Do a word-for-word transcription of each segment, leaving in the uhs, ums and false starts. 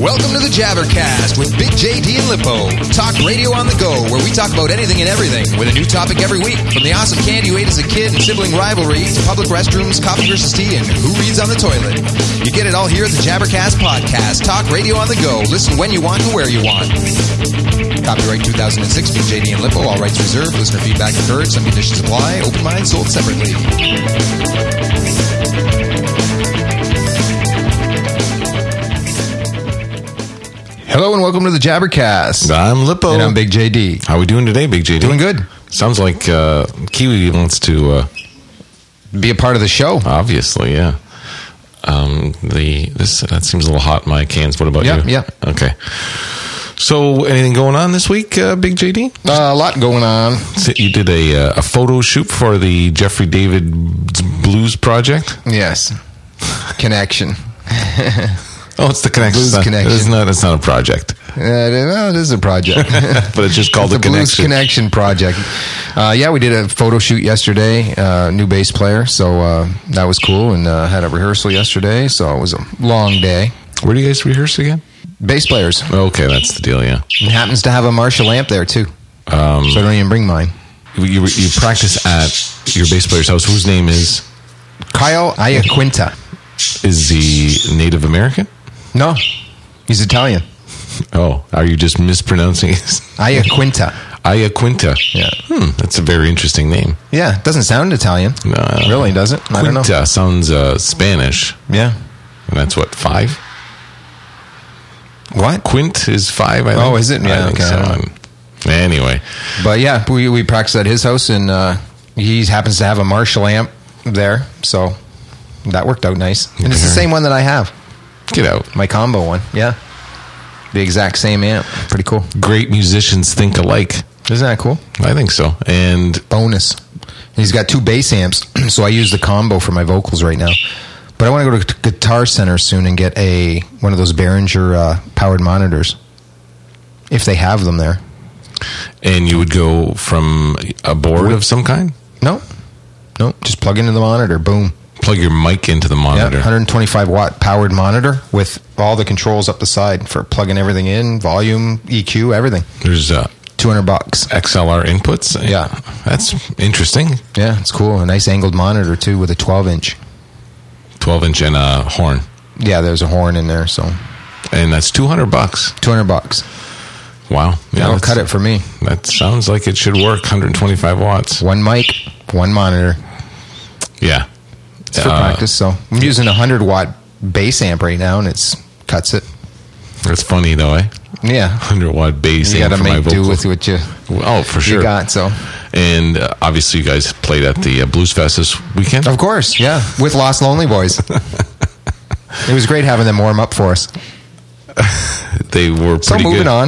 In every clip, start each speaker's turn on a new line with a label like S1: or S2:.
S1: Welcome to the Jabbercast with Big J D and Lippo. Talk radio on the go, where we talk about anything and everything with a new topic every week. From the awesome candy you ate as a kid and sibling rivalry to public restrooms, coffee versus tea, and who reads on the toilet. You get it all here at the Jabbercast Podcast. Talk radio on the go. Listen when you want and where you want. Copyright two thousand six, Big J D and Lippo. All rights reserved. Listener feedback encouraged. Some conditions apply. Open mind sold separately. Hello and welcome to the Jabbercast.
S2: I'm Lippo.
S1: And I'm Big J D.
S2: How are we doing today, Big J D?
S1: Doing good.
S2: Sounds like uh, Kiwi wants to... Uh,
S1: Be a part of the show.
S2: Obviously, yeah. Um, the this That seems a little hot in my cans. What about
S1: yeah,
S2: you?
S1: Yeah, yeah.
S2: Okay. So, anything going on this week, uh, Big J D?
S1: Uh, a lot going on.
S2: So you did a, uh, a photo shoot for the Jeffrey David Blues Project?
S1: Yes. Connection.
S2: Oh, it's the Connection.
S1: Blues
S2: it's not,
S1: Connection.
S2: It's not, it's not a project.
S1: Uh, no, it is a project.
S2: But it's just called
S1: it's
S2: the
S1: the Blues
S2: Connection.
S1: Connection Project. Uh, yeah, we did a photo shoot yesterday. Uh, new bass player, so uh, that was cool. And uh, had a rehearsal yesterday, so it was a long day.
S2: Where do you guys rehearse again?
S1: Bass players.
S2: Okay, that's the deal, yeah.
S1: It happens to have a Marshall amp there, too.
S2: Um,
S1: so I don't even bring mine.
S2: You, you, you practice at your bass player's house, whose name is?
S1: Kyle Iaquinta.
S2: Is he Native American?
S1: No, he's Italian.
S2: Oh, are you just mispronouncing it?
S1: Iaquinta.
S2: Iaquinta.
S1: Yeah.
S2: Hmm, that's a very interesting name.
S1: Yeah, it doesn't sound Italian.
S2: No,
S1: really, does it? I don't know.
S2: Quinta sounds uh, Spanish.
S1: Yeah.
S2: And that's what, five?
S1: What?
S2: Quint is five, I think.
S1: Oh, is it? Yeah,
S2: I think
S1: okay,
S2: so.
S1: I don't know.
S2: Anyway.
S1: But yeah, we, we practiced at his house, and uh, he happens to have a Marshall amp there, so that worked out nice. And it's the same one that I have.
S2: Get out.
S1: My combo one, yeah. The exact same amp. Pretty cool.
S2: Great musicians think alike.
S1: Isn't that cool?
S2: I think so. And
S1: bonus. He's got two bass amps, so I use the combo for my vocals right now. But I want to go to Guitar Center soon and get a one of those Behringer uh, powered monitors, if they have them there.
S2: And you would go from a board of some kind?
S1: No. No, just plug into the monitor. Boom.
S2: Plug your mic into the monitor.
S1: Yeah, one hundred twenty-five watt powered monitor with all the controls up the side for plugging everything in, volume, E Q, everything.
S2: There's uh,
S1: two hundred bucks.
S2: X L R inputs?
S1: Yeah.
S2: That's interesting.
S1: Yeah, it's cool. A nice angled monitor, too, with a twelve inch.
S2: twelve inch and a horn.
S1: Yeah, there's a horn in there, so.
S2: And that's two hundred bucks.
S1: two hundred bucks.
S2: Wow. Yeah,
S1: That'll cut it for me.
S2: That sounds like it should work. one hundred twenty-five watts.
S1: One mic, one monitor.
S2: Yeah.
S1: It's for uh, practice, so I'm using a one hundred watt bass amp right now, and it's cuts it.
S2: That's funny, though, eh?
S1: Yeah.
S2: one hundred watt bass
S1: you
S2: amp
S1: gotta
S2: for my
S1: make
S2: vocals.
S1: do with what you,
S2: oh, for sure.
S1: you got, so.
S2: And uh, obviously you guys played at the uh, Blues Fest this weekend?
S1: Of course, yeah. With Lost Lonely Boys. It was great having them warm up for us.
S2: They were pretty
S1: so moving
S2: good.
S1: on.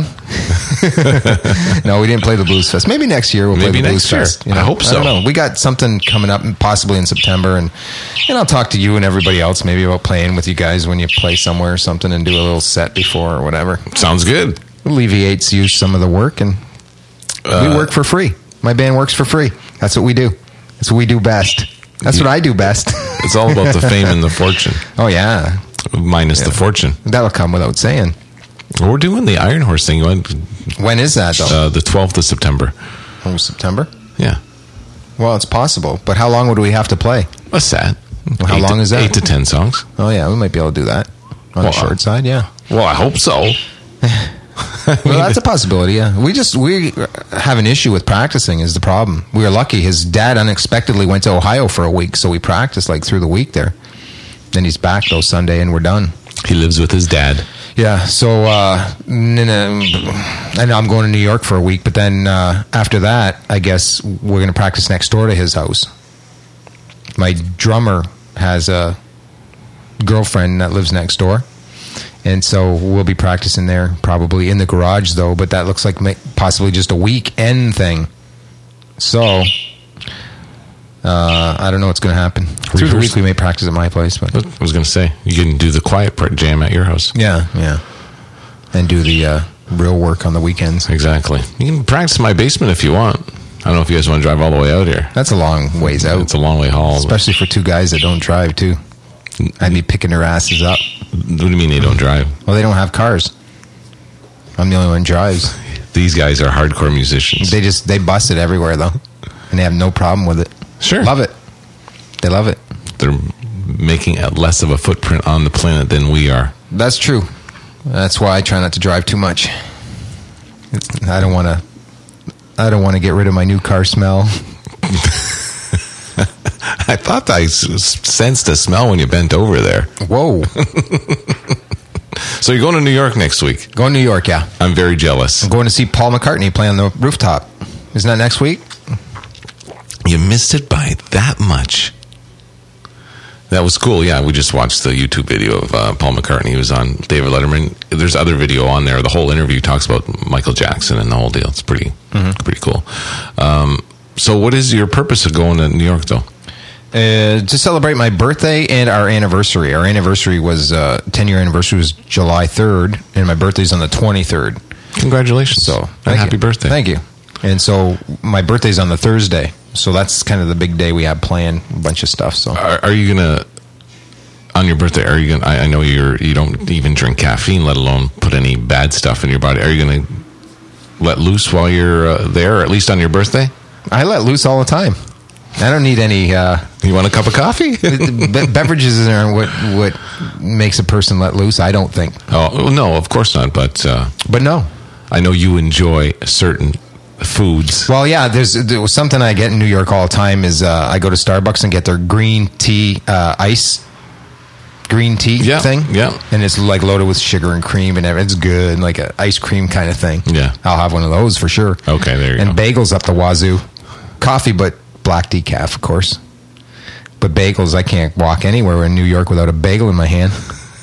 S1: No, we didn't play the Blues Fest. Maybe next year we'll
S2: Maybe
S1: play the
S2: next
S1: Blues
S2: year.
S1: Fest. You know?
S2: I hope so.
S1: I don't know. We got something coming up possibly in September, and and I'll talk to you and everybody else maybe about playing with you guys when you play somewhere or something and do a little set before or whatever.
S2: Sounds good.
S1: Alleviates you some of the work, and uh, we work for free. My band works for free. That's what we do. That's what we do best. That's what I do best.
S2: It's all about the fame and the fortune.
S1: Oh, yeah.
S2: Minus
S1: yeah.
S2: the fortune.
S1: That'll come without saying.
S2: We're doing the Iron Horse thing.
S1: When is that, though?
S2: Uh, the twelfth of September.
S1: Oh, September?
S2: Yeah.
S1: Well, it's possible. But how long would we have to play?
S2: A set.
S1: Well, how
S2: eight
S1: long
S2: to,
S1: is that?
S2: Eight to ten songs.
S1: Oh, yeah. We might be able to do that. On
S2: well,
S1: the short side, yeah.
S2: Well, I hope so.
S1: Well, that's a possibility, yeah. We just, we have an issue with practicing is the problem. We were lucky. His dad unexpectedly went to Ohio for a week, so we practiced like through the week there. Then he's back, though, Sunday, and we're done.
S2: He lives with his dad.
S1: Yeah, so uh, I know I'm going to New York for a week, but then uh, after that, I guess we're going to practice next door to his house. My drummer has a girlfriend that lives next door, and so we'll be practicing there, probably in the garage, though, but that looks like possibly just a weekend thing. So, uh, I don't know what's going to happen. Through the week, we may practice at my place. But
S2: I was going to say, you can do the quiet part jam at your house.
S1: Yeah, yeah. And do the uh, real work on the weekends.
S2: Exactly. You can practice in my basement if you want. I don't know if you guys want to drive all the way out here.
S1: That's a long ways out.
S2: It's a long way haul.
S1: Especially for two guys that don't drive, too.
S3: I'd be picking their asses up.
S2: What do you mean they don't drive?
S3: Well, they don't have cars. I'm the only one who drives.
S2: These guys are hardcore musicians.
S3: They just, they bust it everywhere, though. And they have no problem with it.
S2: Sure.
S3: Love it. They love it.
S2: They're making a less of a footprint on the planet than we are.
S3: That's true. That's why I try not to drive too much. It's, I don't want to. I don't want to get rid of my new car smell.
S2: I thought I s- sensed a smell when you bent over there.
S3: Whoa.
S2: So you're going to New York next week?
S3: Going to New York, yeah.
S2: I'm very jealous.
S3: I'm going to see Paul McCartney play on the rooftop. Isn't that next week?
S2: You missed it by that much. That was cool. Yeah, we just watched the YouTube video of uh, Paul McCartney. He was on David Letterman. There's other video on there. The whole interview talks about Michael Jackson and the whole deal. It's pretty, mm-hmm. pretty cool. Um, so, what is your purpose of going to New York, though?
S3: Uh, to celebrate my birthday and our anniversary. Our anniversary was uh, ten-year anniversary was July third, and my birthday's on the twenty-third.
S2: Congratulations!
S3: So,
S2: and happy
S3: you.
S2: birthday!
S3: Thank you. And so, my birthday's on the Thursday. So that's kind of the big day we have planned, a bunch of stuff. So,
S2: are, are you gonna on your birthday? Are you gonna? I, I know you're. You don't even drink caffeine, let alone put any bad stuff in your body. Are you gonna let loose while you're uh, there, or at least on your birthday?
S3: I let loose all the time. I don't need any. Uh,
S2: you want a cup of coffee?
S3: be- beverages aren't what what makes a person let loose. I don't think.
S2: Oh no, of course not. But uh,
S3: but no,
S2: I know you enjoy certain foods.
S3: Well, yeah, there's, there's something I get in New York all the time is uh, I go to Starbucks and get their green tea uh, ice green tea
S2: yeah,
S3: thing.
S2: Yeah.
S3: And it's like loaded with sugar and cream and everything. It's good, like an ice cream kind of thing.
S2: Yeah.
S3: I'll have one of those for sure.
S2: Okay, there you
S3: and
S2: go.
S3: And bagels up the wazoo. Coffee, but black decaf, of course. But bagels, I can't walk anywhere in New York without a bagel in my hand.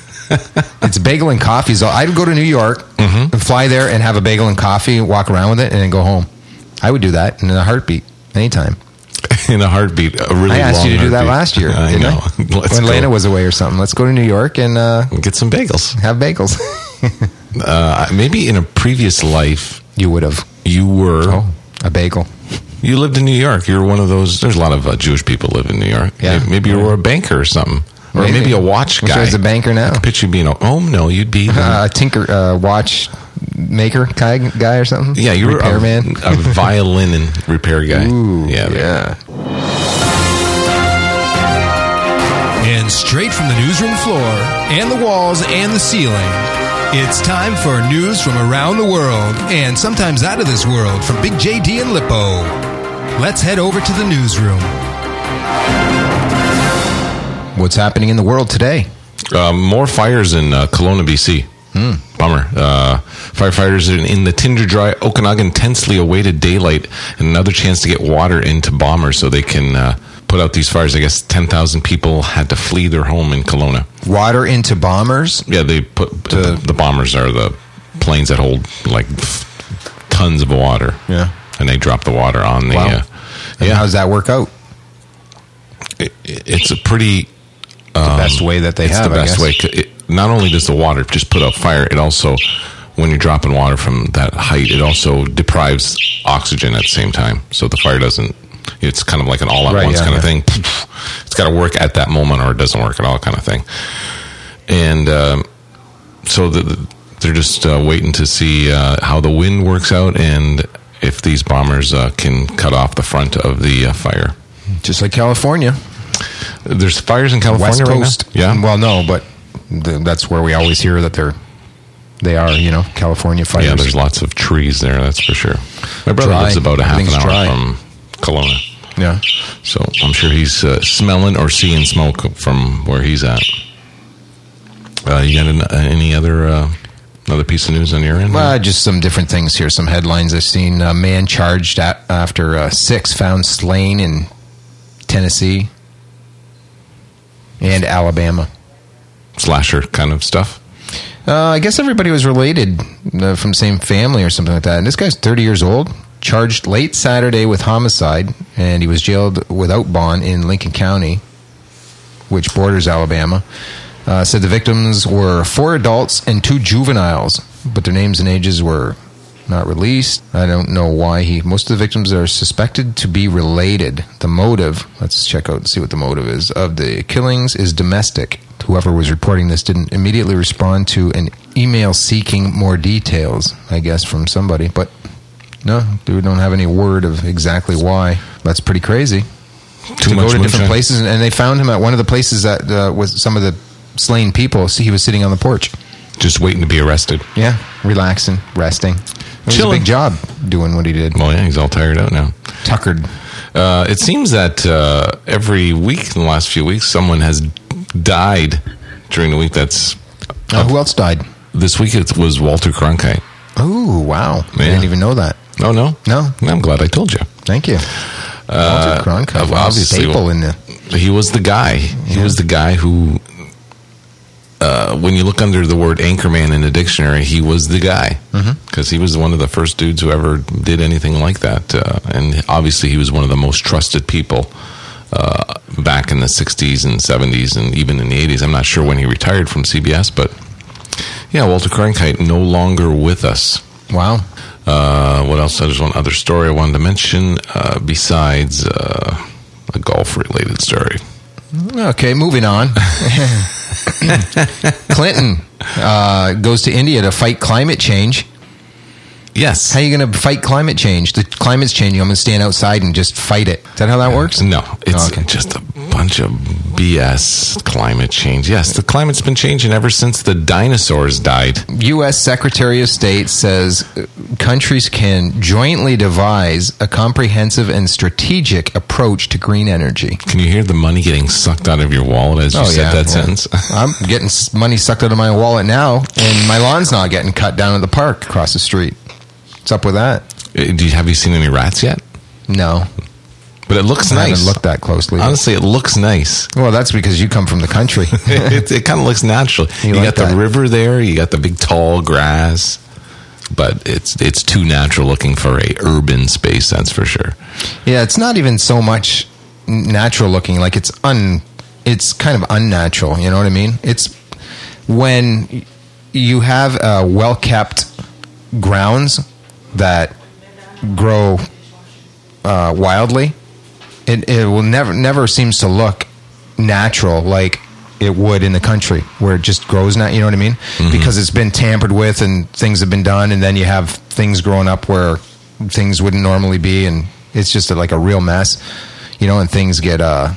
S3: It's bagel and coffee. So I'd go to New York mm-hmm. and fly there and have a bagel and coffee, walk around with it, and then go home. I would do that in a heartbeat, anytime.
S2: In a heartbeat, a really long
S3: I asked
S2: long
S3: you to do
S2: heartbeat.
S3: that last year.
S2: I
S3: didn't
S2: know.
S3: I?
S2: Let's
S3: when
S2: go.
S3: Lena was away or something. Let's go to New York and uh,
S2: get some bagels.
S3: Have bagels.
S2: uh, maybe in a previous life,
S3: you would have.
S2: You were
S3: oh, a bagel.
S2: You lived in New York. You're one of those. There's a lot of uh, Jewish people live in New York.
S3: Yeah.
S2: Maybe, maybe you were a banker or something. Or maybe, maybe a watch guy.
S3: I was a banker now.
S2: I could picture you being a, oh, no, you'd be the,
S3: uh, a tinker, uh, watch maker guy, guy or something.
S2: Yeah, you were a,
S3: repairman.
S2: a violin and repair guy.
S3: Ooh,
S2: yeah,
S3: yeah.
S4: And straight from the newsroom floor and the walls and the ceiling, it's time for news from around the world and sometimes out of this world from Big J D and Lippo. Let's head over to the newsroom.
S3: What's happening in the world today?
S2: Uh, more fires in uh, Kelowna, B C.
S3: Mm.
S2: Bummer. Uh, firefighters in, in the Tinder Dry Okanagan tensely awaited daylight and another chance to get water into bombers so they can uh, put out these fires. I guess ten thousand people had to flee their home in Kelowna.
S3: Water into bombers?
S2: Yeah, they put the, the bombers are the planes that hold like tons of water.
S3: Yeah,
S2: and they drop the water on the.
S3: Wow.
S2: Uh,
S3: and
S2: yeah.
S3: how does that work out?
S2: It, it's a pretty. Um,
S3: the best way that they
S2: it's
S3: have.
S2: the best
S3: I
S2: way. It, not only does the water just put out fire, it also, when you're dropping water from that height, it also deprives oxygen at the same time. So the fire doesn't. It's kind of like an all at
S3: right,
S2: once
S3: yeah,
S2: kind
S3: yeah.
S2: of thing. It's got to work at that moment, or it doesn't work at all, kind of thing. And um, so the, the, they're just uh, waiting to see uh, how the wind works out and if these bombers uh, can cut off the front of the uh, fire.
S3: Just like California.
S2: There's fires in California
S3: West Coast.
S2: right now? Yeah.
S3: Well, no, but th- that's where we always hear that they're they are, you know, California fires.
S2: Yeah, there's lots of trees there, that's for sure. My brother
S3: Dry.
S2: lives about a half an hour
S3: dry.
S2: from Kelowna.
S3: Yeah.
S2: So I'm sure he's uh, smelling or seeing smoke from where he's at. Uh, you got an, uh, any other uh, another piece of news on your end?
S3: Well, just some different things here. Some headlines I've seen. A man charged at, after uh, six found slain in Tennessee and Alabama.
S2: Slasher kind of stuff?
S3: Uh, I guess everybody was related uh, from same family or something like that. And this guy's thirty years old, charged late Saturday with homicide, and he was jailed without bond in Lincoln County, which borders Alabama. Uh, said the victims were four adults and two juveniles, but their names and ages were not released. I don't know why he... Most of the victims are suspected to be related. The motive, let's check out and see what the motive is, of the killings is domestic. Whoever was reporting this didn't immediately respond to an email seeking more details, I guess, from somebody. But no, we don't have any word of exactly why. That's pretty crazy.
S2: Too
S3: to
S2: much
S3: go to
S2: moonshine.
S3: different places, and they found him at one of the places that uh, was some of the slain people. See, he was sitting on the porch.
S2: Just waiting to be arrested.
S3: Yeah, relaxing, resting. It was
S2: Chilling.
S3: a big job doing what he did.
S2: Well, yeah, he's all tired out now.
S3: Tuckered.
S2: Uh, it seems that uh, every week in the last few weeks, someone has died during the week. That's
S3: Uh, who else died?
S2: this week. It was Walter Cronkite.
S3: Oh, wow. I
S2: Yeah.
S3: didn't even know that.
S2: Oh no,
S3: No.
S2: I'm glad I told you.
S3: Thank you.
S2: Uh,
S3: Walter Cronkite. Wow,
S2: obviously,
S3: staple in the...
S2: He was the guy. He
S3: Yeah.
S2: was the guy who, uh, when you look under the word anchorman in the dictionary, he was the guy. Because he was one of the first dudes who ever did anything like that. Uh, and obviously, he was one of the most trusted people uh, back in the sixties and seventies and even in the eighties. I'm not sure when he retired from C B S, but yeah, Walter Cronkite no longer with us.
S3: Wow.
S2: Uh, what else? There's one other story I wanted to mention uh, besides uh, a golf-related story.
S3: Okay, moving on. Clinton uh, goes to India to fight climate change.
S2: Yes.
S3: How are you going to fight climate change? The climate's changing. I'm going to stand outside and just fight it. Is that how that works?
S2: No, it's
S3: Oh, okay.
S2: just a bunch of B S. Climate change. Yes, the climate's been changing ever since the dinosaurs died.
S3: U S. Secretary of State says uh, countries can jointly devise a comprehensive and strategic approach to green energy.
S2: Can you hear the money getting sucked out of your wallet as you said that
S3: well,
S2: sentence?
S3: I'm getting s- money sucked out of my wallet now, and my lawn's not getting cut down at the park across the street. What's up with that?
S2: Uh, Do you, have you seen any rats yet?
S3: No.
S2: But it looks
S3: I
S2: nice.
S3: haven't looked that closely.
S2: Honestly, it looks nice.
S3: Well, that's because you come from the country.
S2: it it kind of looks natural.
S3: You
S2: You,
S3: like
S2: got the
S3: that?
S2: river there. You got the big tall grass. But it's it's too natural looking for a urban space. That's for sure.
S3: Yeah, it's not even so much n- natural looking. Like it's un, it's kind of unnatural. You know what I mean? It's when y- you have uh, well kept grounds that grow uh, wildly. It it will never never seems to look natural like it would in the country where it just grows now. You know what I mean? Because it's been tampered with and things have been done, and then you have things growing up where things wouldn't normally be, and it's just a, like a real mess. You know, and things get uh,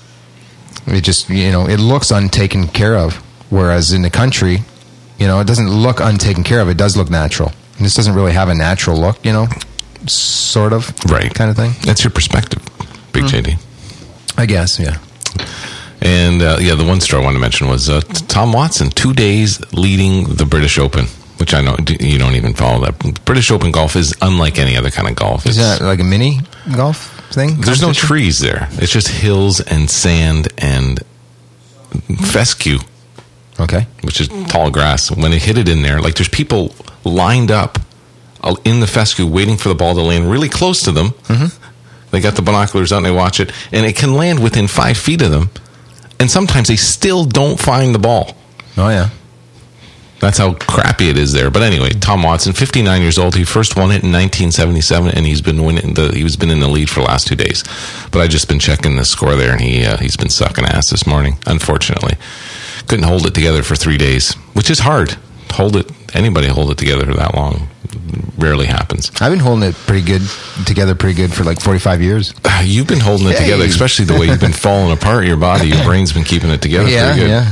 S3: it just you know it looks untaken care of. Whereas in the country, you know, it doesn't look untaken care of. It does look natural. And this doesn't really have a natural look. You know, sort of
S2: Right.
S3: kind of thing.
S2: That's your perspective, Big J D.
S3: I guess, yeah.
S2: And uh, yeah, the one story I wanted to mention was uh, Tom Watson, two days leading the British Open, which I know you don't even follow that. British Open golf is unlike any other kind of golf.
S3: Is
S2: It's-
S3: that like a mini golf thing?
S2: there's no
S3: competition?
S2: trees there. It's just hills and sand and fescue,
S3: Okay.
S2: which is tall grass. When they hit it in there, like there's people lined up uh, in the fescue waiting for the ball to land really close to them. Mm-hmm. They got the binoculars out and they watch it, and it can land within five feet of them. And sometimes they still don't find the ball.
S3: Oh, yeah.
S2: That's how crappy it is there. But anyway, Tom Watson, fifty-nine years old. He first won it in nineteen seventy-seven, and he's been winning. The, he's been in the lead for the last two days. But I just been checking the score there, and he uh, he's been sucking ass this morning. Unfortunately, couldn't hold it together for three days, which is hard. Hold it. Anybody hold it together for that long? Rarely happens.
S3: I've been holding it pretty good, together pretty good for like forty-five years.
S2: Uh, You've been holding it
S3: Hey.
S2: together, especially the way you've been falling apart. Your body, your brain's been keeping it together
S3: Yeah,
S2: pretty good.
S3: yeah.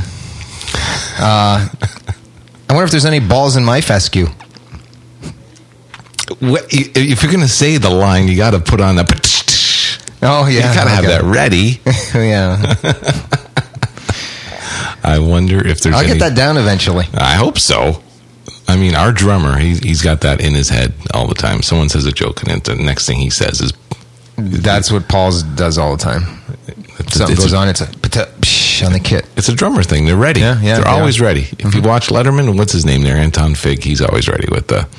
S3: Uh, I wonder if there's any balls in my fescue.
S2: What- If you're going to say the line, you got to put on that.
S3: Oh,
S2: You
S3: yeah.
S2: got to have
S3: okay.
S2: that ready.
S3: Yeah.
S2: I wonder if there's
S3: I'll
S2: any...
S3: get that down eventually.
S2: I hope so. I mean, our drummer, he, he's got that in his head all the time. Someone says a joke, and the next thing he says is...
S3: That's what Paul's does all the time.
S2: It's,
S3: Something
S2: it's
S3: goes
S2: a,
S3: on, it's a pata- psh on the kit.
S2: It's a drummer thing. They're ready.
S3: Yeah, yeah,
S2: They're
S3: they
S2: always
S3: are.
S2: ready. If you watch Letterman, what's his name there? Anton Fig. He's always ready with the...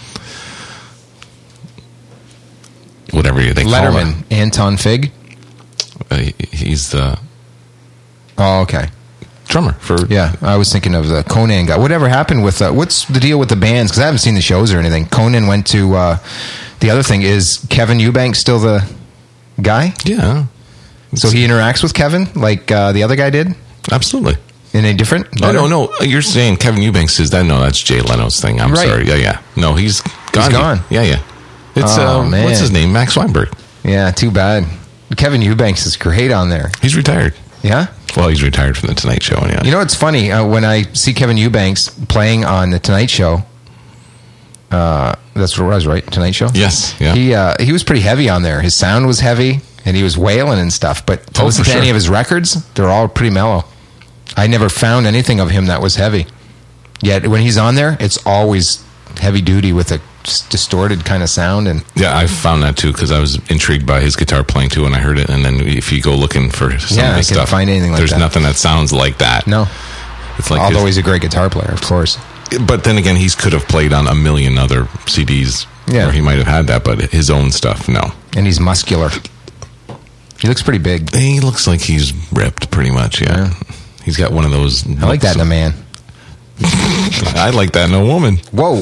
S2: Whatever they call
S3: Letterman,
S2: it.
S3: Anton Fig.
S2: Uh, he- he's the...
S3: Oh, okay.
S2: drummer for.
S3: Yeah, I was thinking of the Conan guy. Whatever happened with uh, what's the deal with the bands? Because I haven't seen the shows or anything. Conan went to. Uh, the other thing is Kevin Eubanks still the guy?
S2: Yeah.
S3: So he interacts with Kevin like uh, the other guy did.
S2: Absolutely.
S3: In a different?
S2: No, no, no. You're saying Kevin Eubanks is that? No, that's Jay Leno's thing. I'm
S3: Right.
S2: sorry. Yeah, yeah. No, he's gone.
S3: He's gone.
S2: Yeah, yeah. It's
S3: Oh,
S2: uh,
S3: man.
S2: what's his name? Max Weinberg.
S3: Yeah, too bad. Kevin Eubanks is great on there.
S2: He's retired.
S3: Yeah.
S2: Well, he's retired from the Tonight Show. Yeah.
S3: You know, it's funny uh, when I see Kevin Eubanks playing on the Tonight Show. Uh, that's what it was, right? Tonight Show.
S2: Yes. Yeah.
S3: He uh, he was pretty heavy on there. His sound was heavy, and he was wailing and stuff. But to
S2: Oh,
S3: listen
S2: for
S3: to any
S2: sure.
S3: of his records, they're all pretty mellow. I never found anything of him that was heavy. Yet when he's on there, it's always heavy duty with a s- distorted kind of sound. And
S2: Yeah, I found that too because I was intrigued by his guitar playing too when I heard it. And then if you go looking for some
S3: Yeah,
S2: of his
S3: I couldn't
S2: stuff,
S3: find anything like
S2: there's
S3: that.
S2: nothing that sounds like that.
S3: no,
S2: It's like
S3: although
S2: his-
S3: he's a great guitar player, of course.
S2: but then again, he could have played on a million other C Ds
S3: Yeah.
S2: where he might have had that, but his own stuff, no.
S3: And he's muscular. He looks pretty big.
S2: He looks like he's ripped pretty much, yeah.
S3: Yeah.
S2: He's got one of those.
S3: I like that in a man.
S2: I like that in a woman.
S3: Whoa.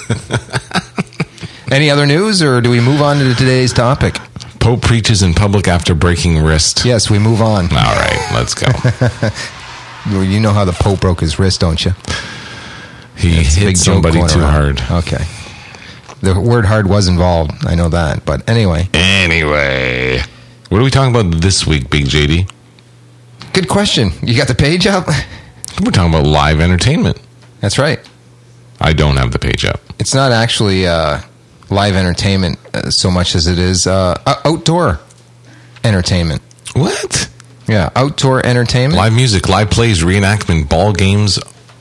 S3: Any other news, or do we move on to today's topic?
S2: Pope preaches in public after breaking wrist.
S3: Yes, we move on.
S2: All right, let's go.
S3: Well, you know how the Pope broke his wrist, don't you?
S2: He
S3: It's a
S2: hit
S3: big joke
S2: somebody
S3: going
S2: too
S3: around.
S2: hard.
S3: Okay. The word hard was involved. I know that. But anyway,
S2: Anyway, what are we talking about this week, Big J D?
S3: good question. You got the page up?
S2: We're talking about live entertainment.
S3: That's right.
S2: I don't have the page up.
S3: It's not actually uh, live entertainment uh, so much as it is uh, uh, outdoor entertainment.
S2: What?
S3: Yeah, outdoor entertainment.
S2: Live music, live plays, reenactment, ball games,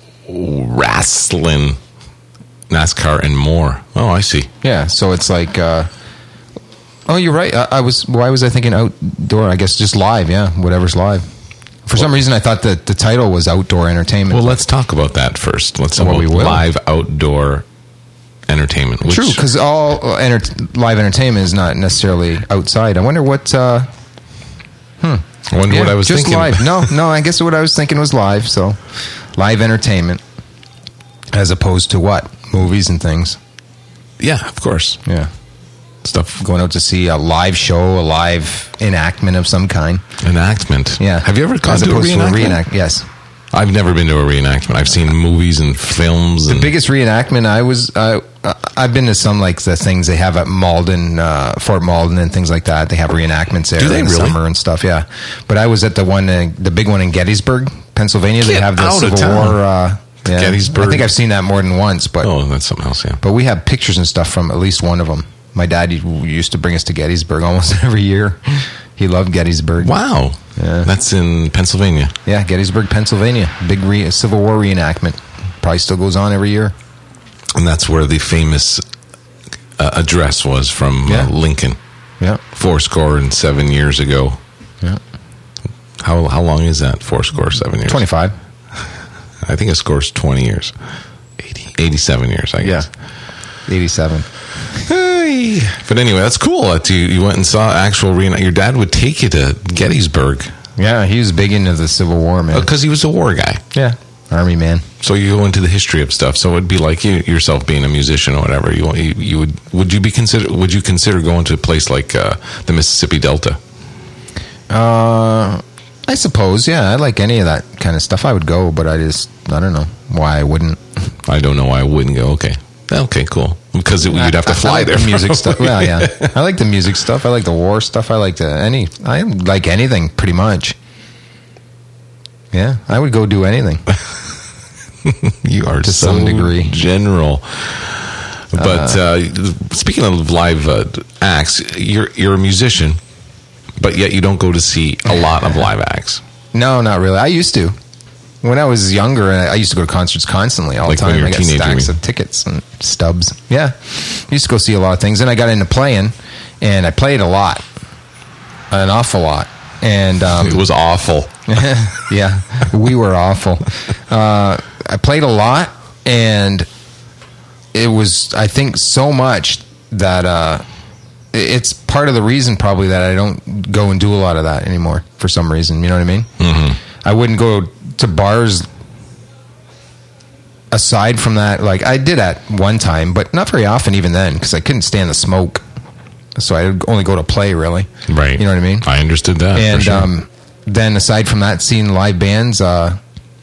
S2: wrestling, NASCAR, and more. Oh, I see.
S3: Yeah, so it's like, uh, oh, you're right. I, I was. Why was I thinking outdoor? I guess just live. Yeah, whatever's live. For some reason, I thought that the title was outdoor entertainment.
S2: Well, let's talk about that first. Let's talk
S3: Well,
S2: about
S3: we will.
S2: live outdoor entertainment. Which,
S3: True, because all uh, enter- live entertainment is not necessarily outside. I wonder what. Uh,
S2: I wonder what I was
S3: just
S2: thinking.
S3: live. No, no. I guess what I was thinking was live. So, live entertainment, as opposed to what movies and things.
S2: Yeah, of course.
S3: Yeah,
S2: Stuff.
S3: going out to see a live show, a live enactment of some kind.
S2: Enactment.
S3: Yeah,
S2: Have you ever gone
S3: as
S2: to a
S3: opposed
S2: reenactment?
S3: to a reenact? Yes.
S2: I've never been to a reenactment. I've seen movies and films.
S3: The
S2: And
S3: biggest reenactment I was, uh, I've been to some like the things they have at Malden, uh, Fort Malden, and things like that. They have reenactments there
S2: Do they
S3: in the
S2: really?
S3: summer and stuff. Yeah, but I was at the one, uh, the big one in Gettysburg, Pennsylvania. They
S2: Get
S3: have the
S2: out of
S3: Civil
S2: town.
S3: War. Uh, yeah.
S2: Gettysburg.
S3: I think I've seen that more than once, but
S2: oh, that's something else. Yeah.
S3: but we have pictures and stuff from at least one of them. My dad used to bring us to Gettysburg almost every year. He loved Gettysburg.
S2: Wow.
S3: Yeah.
S2: That's in Pennsylvania.
S3: Yeah, Gettysburg, Pennsylvania. Big re- Civil War reenactment. Probably still goes on every year.
S2: And that's where the famous uh, address was from
S3: Yeah.
S2: uh, Lincoln,
S3: Yeah,
S2: four score and seven years ago.
S3: yeah.
S2: How how long is that? Four score, seven years?
S3: Twenty-five.
S2: I think a score's twenty years. eighty, eighty-seven years, I
S3: Yeah,
S2: guess.
S3: eighty-seven.
S2: Hey. But anyway, that's cool that you, you went and saw actual reenact. Your dad would take you to Gettysburg
S3: Yeah, he was big into the Civil War, man.
S2: because he was a war guy.
S3: Yeah, Army man.
S2: So you go into the history of stuff. So it'd be like you yourself being a musician or whatever. You you, you would would you be consider would you consider going to a place like uh, the Mississippi Delta?
S3: Uh, I suppose, yeah. I like any of that kind of stuff. I would go, but I just, I don't know why I wouldn't.
S2: I don't know why I wouldn't go. Okay, okay, cool. Because it, you'd have to
S3: I- I
S2: fly
S3: like
S2: there.
S3: the music
S2: from-
S3: stuff. Well, yeah. I like the music stuff. I like the war stuff. I like the any. I like anything pretty much. Yeah, I would go do anything.
S2: You are
S3: To
S2: so
S3: some degree.
S2: general. But uh, speaking of live uh, acts, you're you're a musician, but yet you don't go to see a lot of live acts.
S3: No, not really. I used to. When I was younger, I used to go to concerts constantly all
S2: Like
S3: the
S2: when
S3: time.
S2: you were
S3: I
S2: a
S3: got
S2: teenager,
S3: stacks
S2: you mean?
S3: of tickets and stubs. Yeah, I used to go see a lot of things. And I got into playing, and I played a lot, an awful lot. And um,
S2: It was awful.
S3: yeah, we were awful. Uh, I played a lot, and it was, I think, so much that uh, it's part of the reason probably that I don't go and do a lot of that anymore for some reason. You know what I mean? Mm-hmm. I wouldn't go to bars. Aside from that, like I did at one time, but not very often even then, because I couldn't stand the smoke. So I would only go to play, really.
S2: Right.
S3: You know what I mean?
S2: I understood that.
S3: And
S2: for sure.
S3: um, then aside from that, seeing live bands, uh,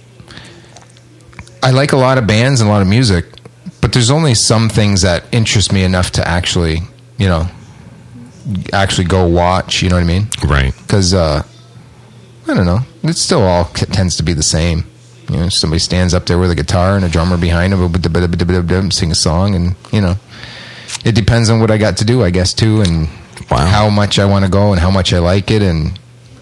S3: I like a lot of bands and a lot of music, but there's only some things that interest me enough to actually, you know, actually go watch. You know what I mean?
S2: Right.
S3: Because uh, I don't know, it still all c- tends to be the same. You know, somebody stands up there with a guitar and a drummer behind him, sing a song, and you know, it depends on what I got to do, I guess, too, and
S2: wow.
S3: how much I want to go and how much I like it, and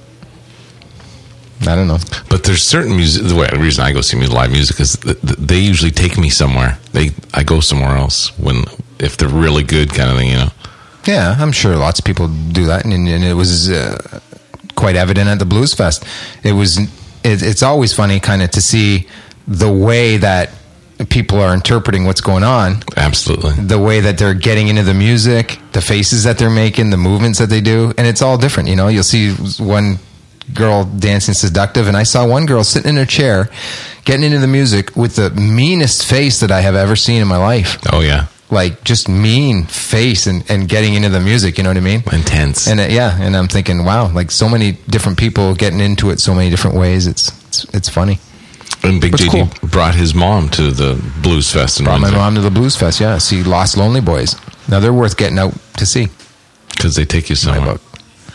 S3: I don't know.
S2: But there's certain music. The way the reason I go see live music is th- th- they usually take me somewhere. They I go somewhere else when if they're really good, kind of thing, you know.
S3: Yeah, I'm sure lots of people do that, and, and it was uh, quite evident at the Blues Fest. It was. It, it's always funny, kind of, to see the way that people are interpreting what's going on.
S2: Absolutely.
S3: The way that they're getting into the music, the faces that they're making, the movements that they do, and it's all different. You know, you'll see one girl dancing seductive, and I saw one girl sitting in her chair, getting into the music with the meanest face that I have ever seen in my life.
S2: Oh yeah.
S3: Like just mean face and, and getting into the music, you know what I mean?
S2: Intense.
S3: And uh, yeah, and I'm thinking, wow, like so many different people getting into it so many different ways. It's it's, it's funny.
S2: And Big
S3: It's
S2: J D
S3: cool.
S2: brought his mom to the Blues Fest and
S3: Brought my mom to the Blues Fest, yeah. See Lost Lonely Boys. Now they're worth getting out to see.
S2: because they take you
S3: My
S2: somewhere.
S3: book.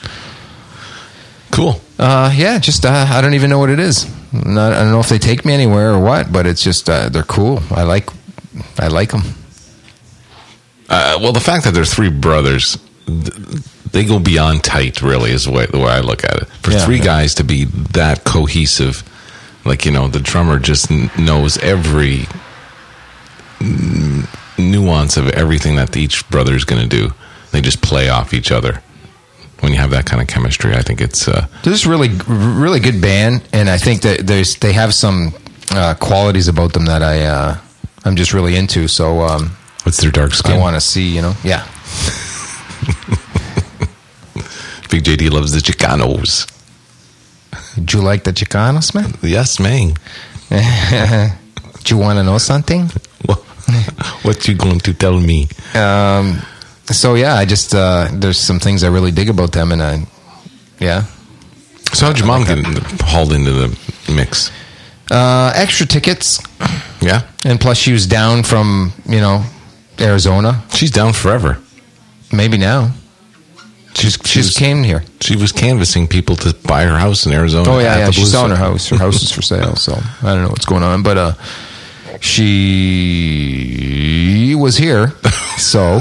S2: Cool.
S3: Uh, yeah, just uh, I don't even know what it is. Not, I don't know if they take me anywhere or what, but it's just uh, they're cool. I like I like them.
S2: Uh, well, the fact that they're three brothers, th- they go beyond tight, really, is the way, the way I look at it. For
S3: Yeah,
S2: three
S3: yeah.
S2: guys to be that cohesive, like, you know, the drummer just n- knows every n- nuance of everything that each brother is going to do. They just play off each other. When you have that kind of chemistry, I think it's... Uh,
S3: They're just really, really good band, and I think that there's they have some uh, qualities about them that I uh, I'm just really into. So um,
S2: what's their dark skin?
S3: I want to see, you know, yeah.
S2: Big J D loves the Chicanos.
S3: Do you like the Chicanos, man?
S2: Yes, man.
S3: Do you want to know something?
S2: What, what you going to tell me?
S3: Um, so yeah, I just uh, there's some things I really dig about them, and I, yeah.
S2: So how'd your mom get in- hauled into the mix?
S3: Uh, extra tickets,
S2: Yeah?
S3: and plus she was down from you know Arizona.
S2: She's down forever.
S3: Maybe now.
S2: She's,
S3: She just came here.
S2: She was canvassing people to buy her house in Arizona.
S3: Oh yeah,
S2: at
S3: yeah.
S2: the
S3: She's
S2: Blues
S3: selling her
S2: Fest.
S3: house. Her house is for sale. So I don't know what's going on, but uh, she was here, so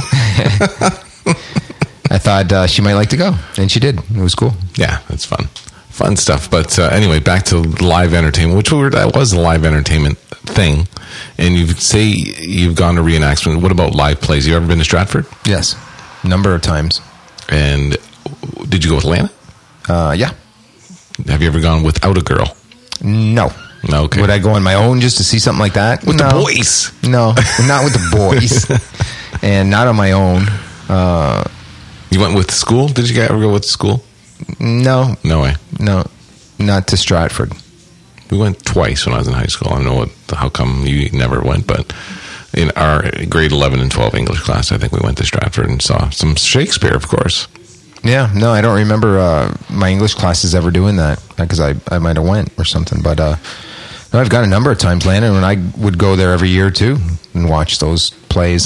S3: I thought uh, she might like to go, and she did. It was cool.
S2: Yeah, that's fun. Fun stuff. But uh, anyway, back to live entertainment, which were, that was a live entertainment thing. And you say you've gone to reenactment. What about live plays? You ever been to Stratford?
S3: Yes, number of times.
S2: And did you go with Lana?
S3: Uh, yeah.
S2: Have you ever gone without a girl?
S3: No.
S2: Okay.
S3: Would I go on my own just to see something like that?
S2: With
S3: no.
S2: the boys?
S3: No, not with the boys, and not on my own. Uh,
S2: You went with school? Did you ever go with school?
S3: no,
S2: No way.
S3: no, not to Stratford.
S2: We went twice when I was in high school. I don't know what, how come you never went, but in our grade eleven and twelve English class, I think we went to Stratford and saw some Shakespeare, of course.
S3: Yeah, no, I don't remember uh, my English classes ever doing that because I, I might have went or something. But uh, no, I've gone a number of times, Landon, and I would go there every year too and watch those plays.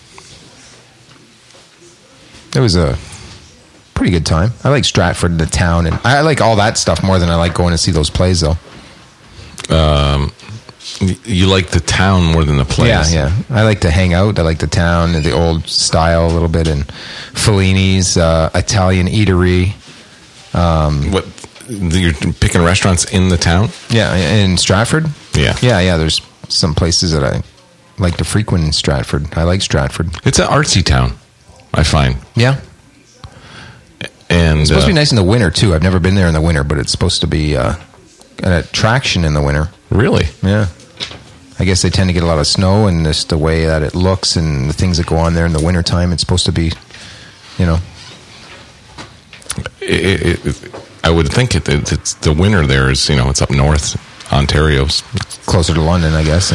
S3: It was a pretty good time. I like Stratford, the town, and I like all that stuff more than I like going to see those plays, though.
S2: Um, y- you like the town more than the plays.
S3: Yeah, yeah. I like to hang out. I like the town, the old style a little bit, and Fellini's uh, Italian eatery. Um,
S2: What, you're picking restaurants in the town?
S3: Yeah, in Stratford.
S2: Yeah.
S3: Yeah, yeah. There's some places that I like to frequent in Stratford. I like Stratford.
S2: It's an artsy town, I find.
S3: Yeah.
S2: And
S3: It's supposed
S2: uh,
S3: to be nice in the winter, too. I've never been there in the winter, but it's supposed to be uh, an attraction in the winter.
S2: really?
S3: Yeah. I guess they tend to get a lot of snow, and just the way that it looks and the things that go on there in the wintertime, it's supposed to be, you know.
S2: It, it, it, I would think it, it, it's the winter there is, you know, it's up north. Ontario's
S3: closer to London, I guess, and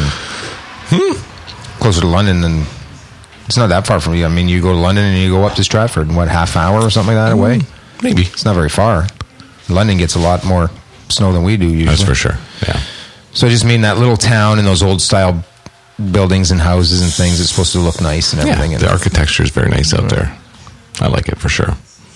S3: hmm. closer to London than it's not that far from you. I mean, you go to London and you go up to Stratford, what, half hour or something like that away?
S2: Maybe.
S3: It's not very far. London gets a lot more snow than we do usually.
S2: That's for sure. Yeah.
S3: So I just mean that little town and those old style buildings and houses and things. It's supposed to look nice and everything.
S2: Yeah, the architecture is very nice out there. I like it for sure.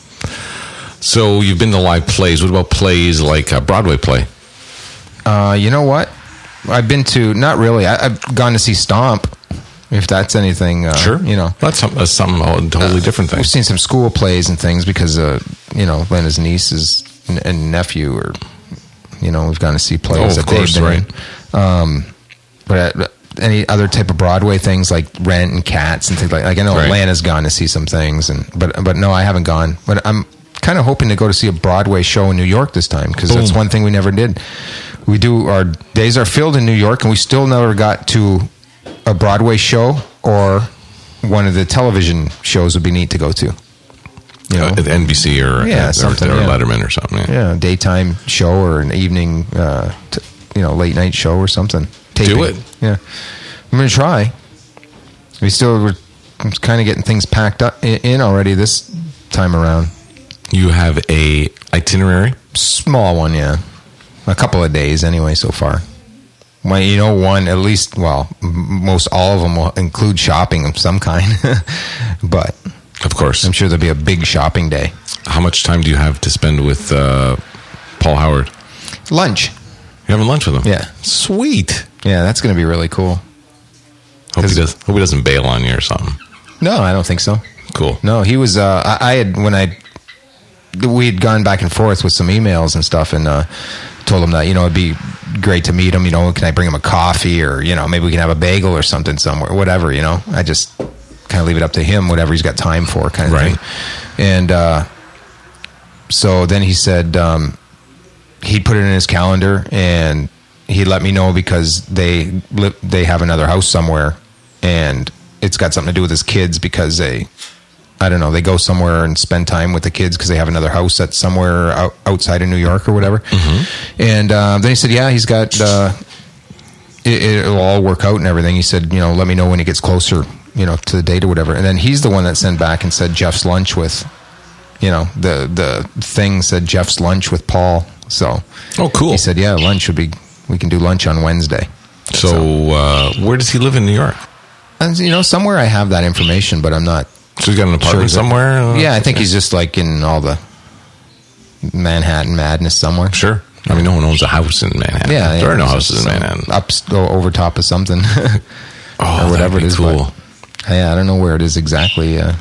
S2: So you've been to live plays. What about plays like a Broadway play?
S3: Uh, you know what? I've been to, not really. I, I've gone to see Stomp, if that's anything. Uh,
S2: sure.
S3: You know.
S2: That's some, that's some totally uh, different thing.
S3: We've seen some school plays and things because, uh, you know, Lena's nieces and, and nephew are, you know, we've gone to see plays
S2: oh,
S3: that
S2: course,
S3: they've been
S2: right.
S3: in. Um, but uh, any other type of Broadway things like Rent and Cats and things like like I know right. Lana's gone to see some things, and but but no, I haven't gone. But I'm kind of hoping to go to see a Broadway show in New York this time, because that's one thing we never did. We do, our days are filled in New York, and we still never got to a Broadway show, or one of the television shows would be neat to go to. You know,
S2: uh, N B C or,
S3: yeah,
S2: or,
S3: something,
S2: or
S3: yeah.
S2: Letterman or something. Yeah,
S3: yeah daytime show or an evening, uh, t- you know, late night show or something. Taping.
S2: Do it.
S3: Yeah, I'm gonna try. We still were kind of getting things packed up in already this time around.
S2: You have a itinerary?
S3: Small one, yeah. A couple of days anyway so far. Well, you know, one at least. Well, m- most all of them will include shopping of some kind, but
S2: of course,
S3: I'm sure there'll be a big shopping day.
S2: How much time do you have to spend with uh, Paul Howard?
S3: Lunch.
S2: You're having lunch with him?
S3: Yeah.
S2: Sweet.
S3: Yeah, that's going to be really cool.
S2: Hope he does. Hope he doesn't bail on you or something.
S3: No, I don't think so.
S2: Cool.
S3: No, he was. Uh, I, I had when I we had gone back and forth with some emails and stuff, and uh, told him that, you know, it'd be great to meet him. You know, can I bring him a coffee, or, you know, maybe we can have a bagel or something somewhere, whatever. You know, I just kind of leave it up to him, whatever he's got time for, kind of
S2: right.
S3: thing. And uh, so then he said um, he put it in his calendar, and he let me know because they they have another house somewhere, and it's got something to do with his kids, because they, I don't know, they go somewhere and spend time with the kids because they have another house that's somewhere out, outside of New York or whatever. Mm-hmm. And uh, then he said, yeah, he's got, uh, it, it'll all work out and everything. He said, you know, let me know when he gets closer, you know, to the date or whatever. And then he's the one that sent back and said Jeff's lunch with, you know, the, the thing said Jeff's lunch with Paul. So,
S2: oh, cool.
S3: He said, yeah, lunch would be, we can do lunch on Wednesday.
S2: So, so uh, where does he live in New York?
S3: And, you know, somewhere I have that information, but I'm not.
S2: So he's got an apartment
S3: sure
S2: somewhere?
S3: Yeah, I think he's just like in all the Manhattan madness somewhere.
S2: Sure. I mean, no one owns a house in Manhattan.
S3: Yeah,
S2: there
S3: yeah,
S2: are no houses in Manhattan.
S3: Up, over top of something.
S2: Oh,
S3: or whatever it is.
S2: Cool.
S3: But, yeah, I don't know where it is exactly. Uh,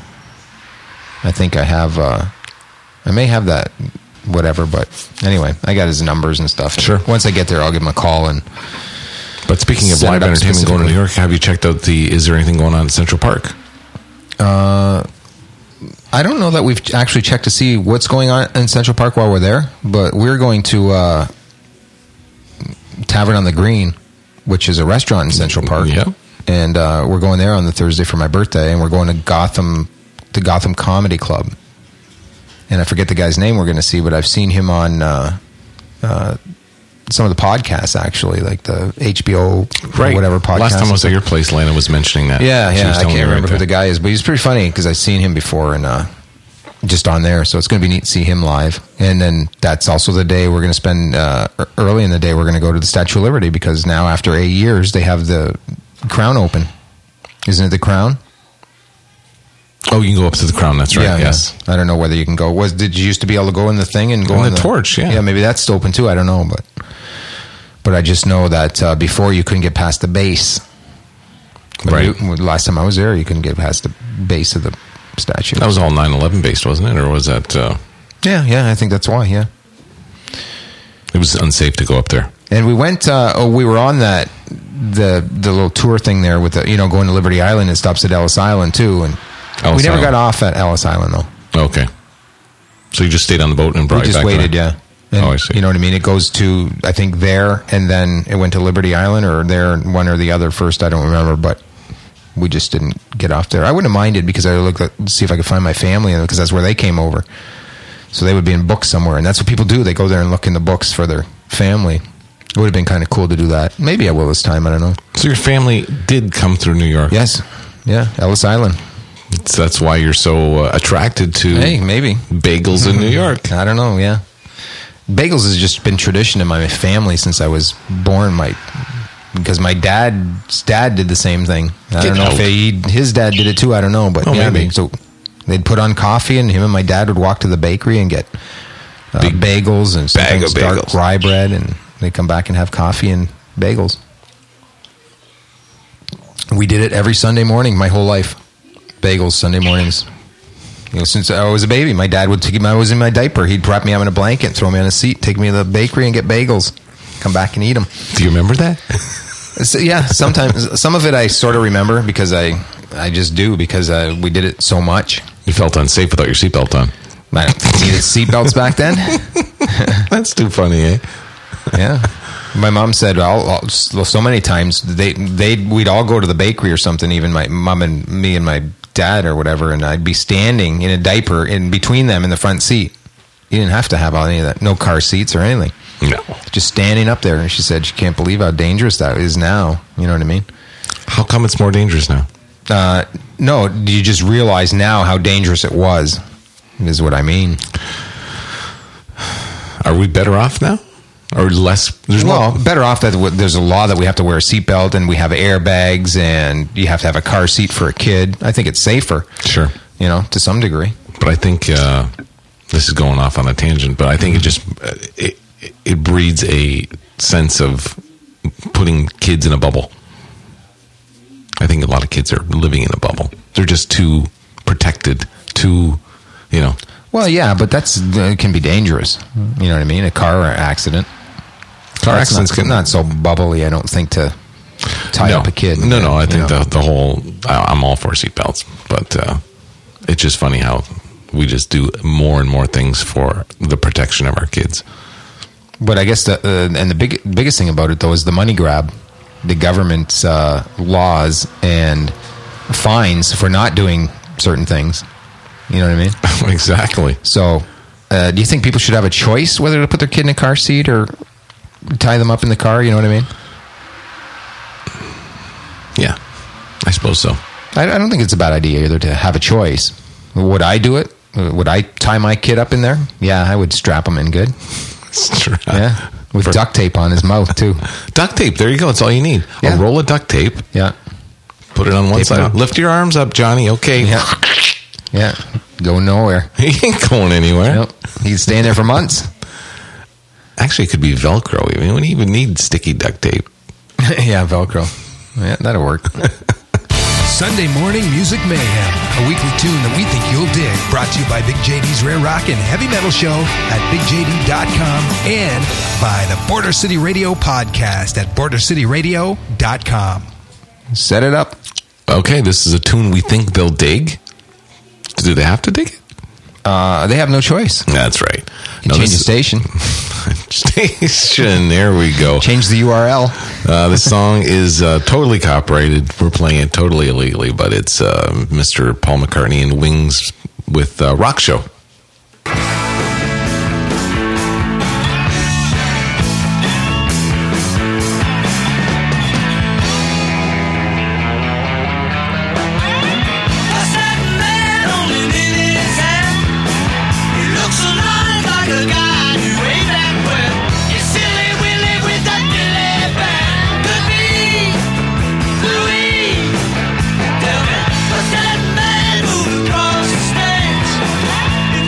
S3: I think I have, uh, I may have that, whatever, but anyway, I got his numbers and stuff.
S2: Sure.
S3: And once I get there, I'll give him a call. And
S2: But speaking of live entertainment going to New York, have you checked out the, is there anything going on at Central Park?
S3: Uh, I don't know that we've actually checked to see what's going on in Central Park while we're there, but we're going to uh, Tavern on the Green, which is a restaurant in Central Park.
S2: Yeah.
S3: And uh, we're going there on the Thursday for my birthday, and we're going to Gotham, the Gotham Comedy Club. And I forget the guy's name we're going to see, but I've seen him on uh, uh, some of the podcasts, actually, like the H B O
S2: right.
S3: or whatever podcast.
S2: Last time I was at your place, Lana was mentioning that.
S3: Yeah, yeah, I can't remember
S2: right
S3: who the guy is, but he's pretty funny because I've seen him before and uh, just on there, so it's going to be neat to see him live. And then that's also the day we're going to spend, uh, early in the day, we're going to go to the Statue of Liberty, because now after eight years, they have the Crown open. Isn't it the Crown?
S2: Oh, you can go up to the Crown, that's right,
S3: yeah,
S2: yes.
S3: Yeah. I don't know whether you can go. Was Did you used to be able to go in the thing and go
S2: in
S3: in
S2: the, the torch, yeah.
S3: Yeah, maybe that's still open too, I don't know, but... But I just know that uh, before you couldn't get past the base. When
S2: right.
S3: You, last time I was there, you couldn't get past the base of the statue.
S2: That was all nine eleven based, wasn't it? Or was that... Uh,
S3: yeah, yeah, I think that's why, yeah.
S2: It was unsafe to go up there.
S3: And we went, uh, oh, we were on that, the the little tour thing there with the, you know, going to Liberty Island. It stops at Ellis Island too. And
S2: Ellis
S3: we never
S2: Island.
S3: got off at Ellis Island though.
S2: Okay. So you just stayed on the boat and brought
S3: we
S2: it
S3: just
S2: back
S3: waited,
S2: there?
S3: yeah. And,
S2: oh, I see.
S3: You know what I mean? It goes to, I think, there, and then it went to Liberty Island, or there, one or the other first. I don't remember, but we just didn't get off there. I wouldn't have minded, because I looked at, see if I could find my family, because that's where they came over. So they would be in books somewhere, and that's what people do. They go there and look in the books for their family. It would have been kind of cool to do that. Maybe I will this time. I don't know.
S2: So your family did come through New York.
S3: Yes. Yeah. Ellis Island.
S2: So that's why you're so uh, attracted to
S3: Hey, maybe.
S2: bagels in New York.
S3: I don't know. Yeah. Bagels has just been tradition in my family since I was born. My Because my dad's dad did the same thing. I
S2: Get
S3: don't know
S2: out.
S3: if he, his dad did it too. I don't know. But
S2: Oh,
S3: yeah,
S2: maybe.
S3: they, so they'd put on coffee, and him and my dad would walk to the bakery and get uh,
S2: Big
S3: bagels and
S2: bag of
S3: sometimes dark
S2: bagels.
S3: rye bread, and they come back and have coffee and bagels. We did it every Sunday morning my whole life. Bagels Sunday mornings. You know, since I was a baby, my dad would take me. I was in my diaper. He'd wrap me up in a blanket, throw me on a seat, take me to the bakery and get bagels. Come back and eat them.
S2: Do you remember that?
S3: So, yeah, sometimes some of it I sort of remember because I I just do because uh, we did it so much.
S2: You felt unsafe without your seatbelt on.
S3: I needed seatbelts back then.
S2: That's too funny, eh?
S3: Yeah, my mom said all, all, so many times they they we'd all go to the bakery or something. Even my mom and me and my dad or whatever, and I'd be standing in a diaper in between them in the front seat. You didn't have to have any of that, no car seats or anything.
S2: No.
S3: Just standing up there, and she said she can't believe how dangerous that is now. You know what I mean?
S2: How come it's more dangerous now?
S3: Uh, no, you just realize now how dangerous it was, is what I mean.
S2: Are we better off now? Or less? There's
S3: Well,
S2: more.
S3: better off that w- there's a law that we have to wear a seatbelt and we have airbags and you have to have a car seat for a kid. I think it's safer,
S2: Sure.
S3: you know, to some degree.
S2: But I think uh, this is going off on a tangent, but I think it just uh, it, it breeds a sense of putting kids in a bubble. I think a lot of kids are living in a bubble. They're just too protected, too, you know.
S3: Well, yeah, but that's uh, can be dangerous. You know what I mean? A car accident.
S2: Car
S3: That's
S2: accidents
S3: not,
S2: can
S3: not so bubbly, I don't think, to tie
S2: no,
S3: up a kid.
S2: No, no, I
S3: you
S2: think
S3: know.
S2: the the whole. I, I'm all for seatbelts, but uh, it's just funny how we just do more and more things for the protection of our kids.
S3: But I guess the uh, and the big biggest thing about it though is the money grab, the government's uh, laws and fines for not doing certain things. You know what I mean?
S2: Exactly.
S3: So, uh, do you think people should have a choice whether to put their kid in a car seat or tie them up in the car? You know what I mean?
S2: Yeah, I suppose so.
S3: I, I don't think it's a bad idea either to have a choice. Would I do it? Would I tie my kid up in there? Yeah, I would strap him in good.
S2: Strap.
S3: Yeah, with
S2: For-
S3: duct tape on his mouth too.
S2: Duct tape. There you go. That's all you need.
S3: Yeah.
S2: A roll of duct tape.
S3: Yeah,
S2: Put it on one
S3: Tape it
S2: side.
S3: up.
S2: Lift your arms up, Johnny. Okay.
S3: yeah, yeah. Go nowhere.
S2: He ain't going anywhere.
S3: Nope. He's staying there for months.
S2: Actually, it could be Velcro. Even we don't even need sticky duct tape.
S3: Yeah, Velcro. Yeah, that'll work.
S4: Sunday Morning Music Mayhem, a weekly tune that we think you'll dig. Brought to you by Big J D's Rare Rock and Heavy Metal Show at big j d dot com and by the Border City Radio podcast at border city radio dot com.
S3: Set it up.
S2: Okay, this is a tune we think they'll dig. Do they have to dig it?
S3: Uh, they have no choice.
S2: That's right.
S3: You
S2: No,
S3: change the
S2: this-
S3: station.
S2: Station. There we go.
S3: Change the U R L.
S2: Uh, this song is uh, totally copyrighted. We're playing it totally illegally, but it's uh, Mister Paul McCartney and Wings with uh, Rock Show.
S5: What's that man holding in his hand? He looks a lot like a guy who ain't that well. It's silly Willy with that dilly band. Could be Louis. Tell me, what's that man moving across the stage?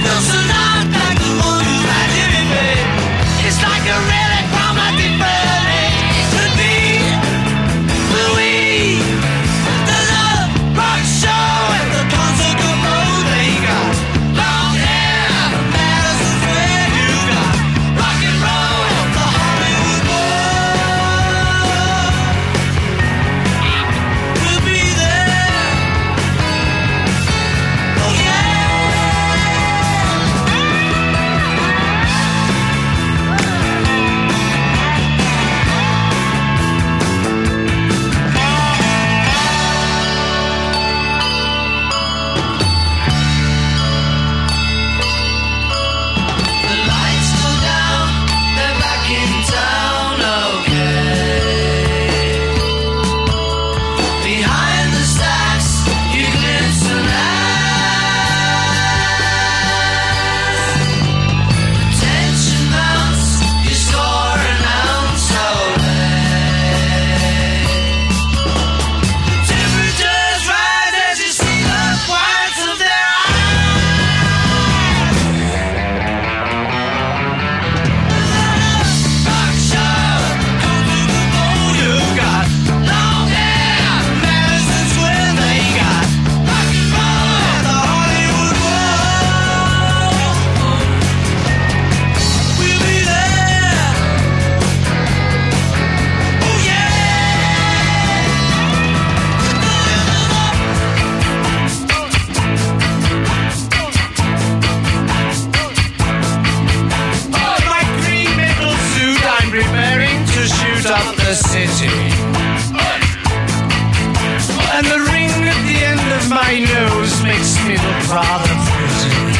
S5: of my nose makes me look rather pretty.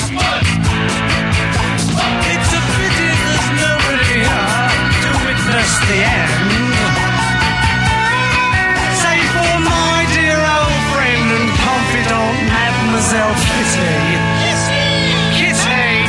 S5: It's a pity there's nobody here to witness the end. Save for my dear old friend and confidant, Mademoiselle Kitty. Kitty! Kitty!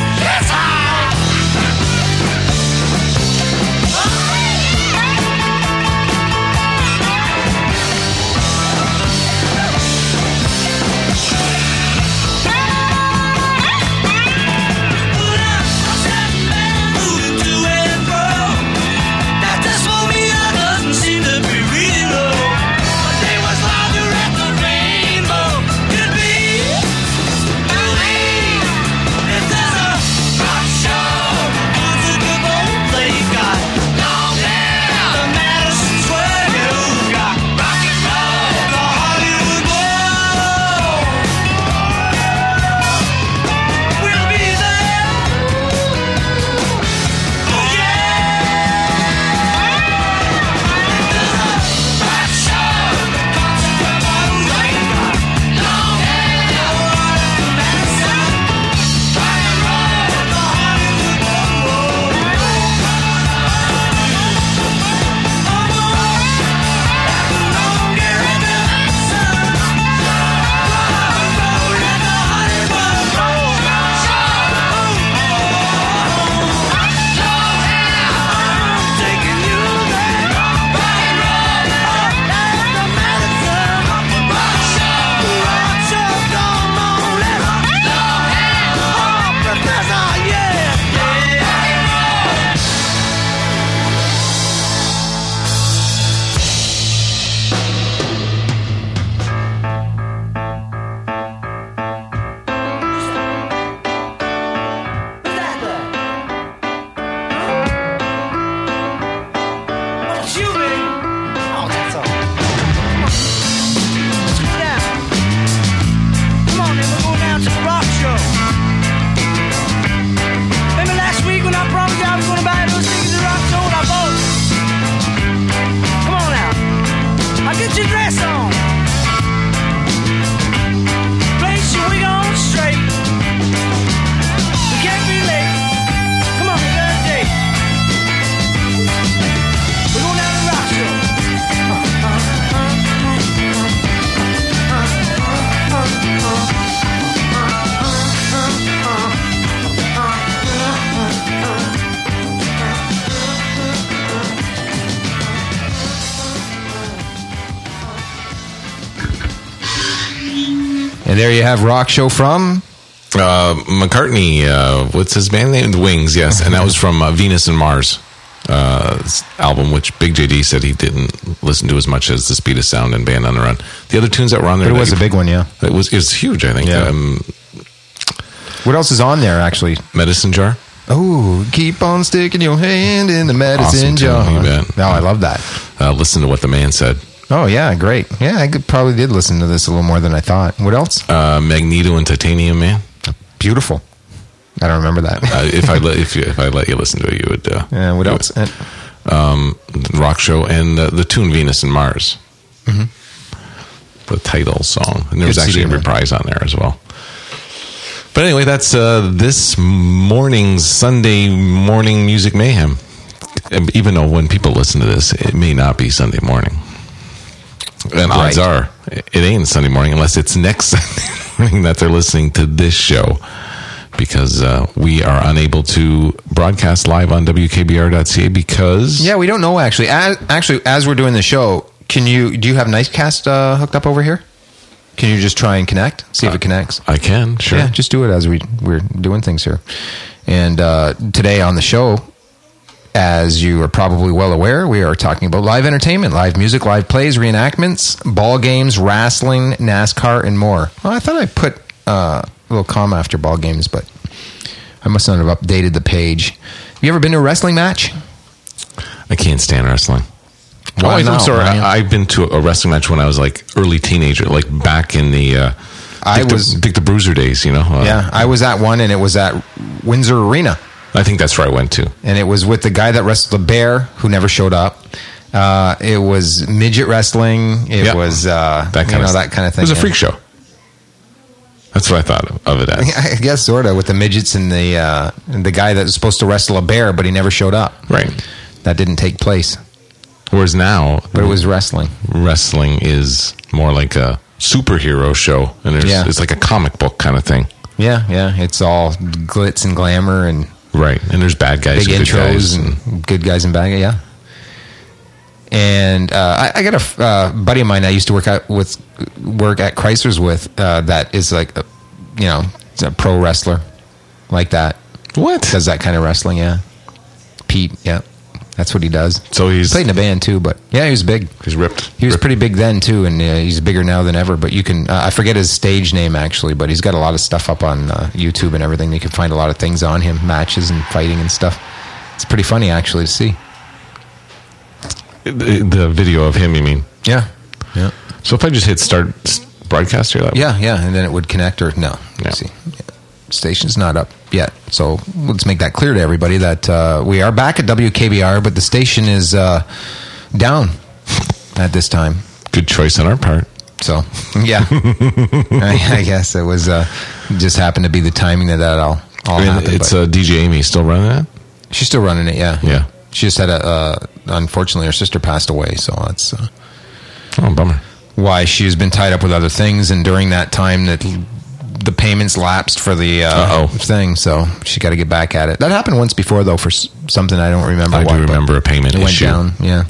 S3: And there you have Rock Show from
S2: Uh, McCartney, uh, what's his band name? The Wings, yes. And that was from uh, Venus and Mars uh, album, which Big J D said he didn't listen to as much as The Speed of Sound and Band on the Run. The other tunes that were on there...
S3: But it was
S2: that
S3: a big one, yeah.
S2: It was, it was huge, I think.
S3: Yeah.
S2: Um,
S3: What else is on there, actually?
S2: Medicine Jar.
S3: Oh, keep on sticking your hand in the medicine
S2: Awesome
S3: jar.
S2: tune, you bet.
S3: No, I love that.
S2: Uh, listen to what the man said.
S3: Oh, yeah, great. Yeah, I could, probably did listen to this a little more than I thought. What else?
S2: Uh, Magneto and Titanium Man.
S3: Beautiful. I don't remember that.
S2: uh, if I let if you, if I let you listen to it, you would. Uh,
S3: Yeah, what
S2: you
S3: else?
S2: would. Um, Rock Show and uh, the tune Venus and Mars.
S3: Mhm.
S2: The title song, and there was
S3: Good
S2: actually
S3: C
S2: a
S3: D, man.
S2: reprise on there as well. But anyway, that's uh, this morning's Sunday morning music mayhem. Even though when people listen to this, it may not be Sunday morning. And odds
S3: Right.
S2: are, it ain't Sunday morning unless it's next Sunday morning that they're listening to this show. Because uh, we are unable to broadcast live on W K B R dot C A because...
S3: Yeah, we don't know, actually. As, actually, as we're doing the show, can you do you have Nicecast uh, hooked up over here? Can you just try and connect? See if it connects?
S2: I can, sure.
S3: Yeah, just do it as we, we're doing things here. And uh, today on the show, as you are probably well aware, we are talking about live entertainment, live music, live plays, reenactments, ball games, wrestling, NASCAR, and more. Well, I thought I put uh, a little comma after ball games, but I must not have updated the page. Have you ever been to a wrestling match?
S2: I can't stand wrestling.
S3: Why
S2: oh, I- I'm
S3: not,
S2: sorry.
S3: Ryan?
S2: I, I've been to a wrestling match when I was like early teenager, like back in the... Uh,
S3: I
S2: Dick
S3: was-
S2: the, Dick the Bruiser days, you know? Uh,
S3: Yeah, I was at one, and it was at Windsor Arena.
S2: I think that's where I went to.
S3: And it was with the guy that wrestled the bear, who never showed up. Uh, it was midget wrestling. It
S2: Yeah.
S3: was uh,
S2: That kind
S3: you know,
S2: of
S3: that kind of thing.
S2: It was a
S3: yeah.
S2: freak show. That's what I thought of, of it as.
S3: I guess sort of with the midgets and the uh, and the guy that was supposed to wrestle a bear, but he never showed up.
S2: Right.
S3: That didn't take place,
S2: Whereas now,
S3: but it was wrestling.
S2: wrestling is more like a superhero show, and there's,
S3: Yeah.
S2: it's like a comic book kind of thing.
S3: Yeah, yeah. It's all glitz and glamour and
S2: Right. And there's bad guys,
S3: big
S2: and good
S3: intros
S2: guys,
S3: and good guys and bad guys. Yeah. And uh, I, I got a uh, buddy of mine I used to work out with, work at Chrysler's with. Uh, that is like, a, you know, it's a pro wrestler, like that.
S2: What?
S3: Does that kind of wrestling? Yeah. Pete. Yeah. That's what he does.
S2: So he's
S3: Played in a band too, but yeah, he was big.
S2: he's ripped.
S3: He was
S2: ripped.
S3: pretty big then too, and uh, he's bigger now than ever. But you can, uh, I forget his stage name actually, but he's got a lot of stuff up on uh, YouTube and everything. You can find a lot of things on him, matches and fighting and stuff. It's pretty funny actually to see.
S2: The, the video of him, you mean?
S3: Yeah, yeah,
S2: So if I just hit start s- broadcast here, that
S3: yeah, yeah, and then it would connect or no.
S2: Yeah.
S3: Let's see, yeah. Station's not up yet, so let's make that clear to everybody that uh, we are back at W K B R, but the station is uh, down at this time.
S2: good choice on our part.
S3: So, yeah, I, I guess it was uh, just happened to be the timing that that all, all
S2: I mean,
S3: happened.
S2: it's
S3: but
S2: uh, D J Amy still running that.
S3: she's still running it, yeah.
S2: Yeah.
S3: She just had a, uh, unfortunately, her sister passed away, so that's uh,
S2: Oh, bummer.
S3: why she's been tied up with other things. And during that time, that the payments lapsed for the uh,
S2: Uh-oh.
S3: thing, so she got to get back at it. That happened once before, though, for s- something I don't remember.
S2: I
S3: what,
S2: do
S3: but
S2: remember a payment
S3: It went
S2: issue.
S3: down, yeah.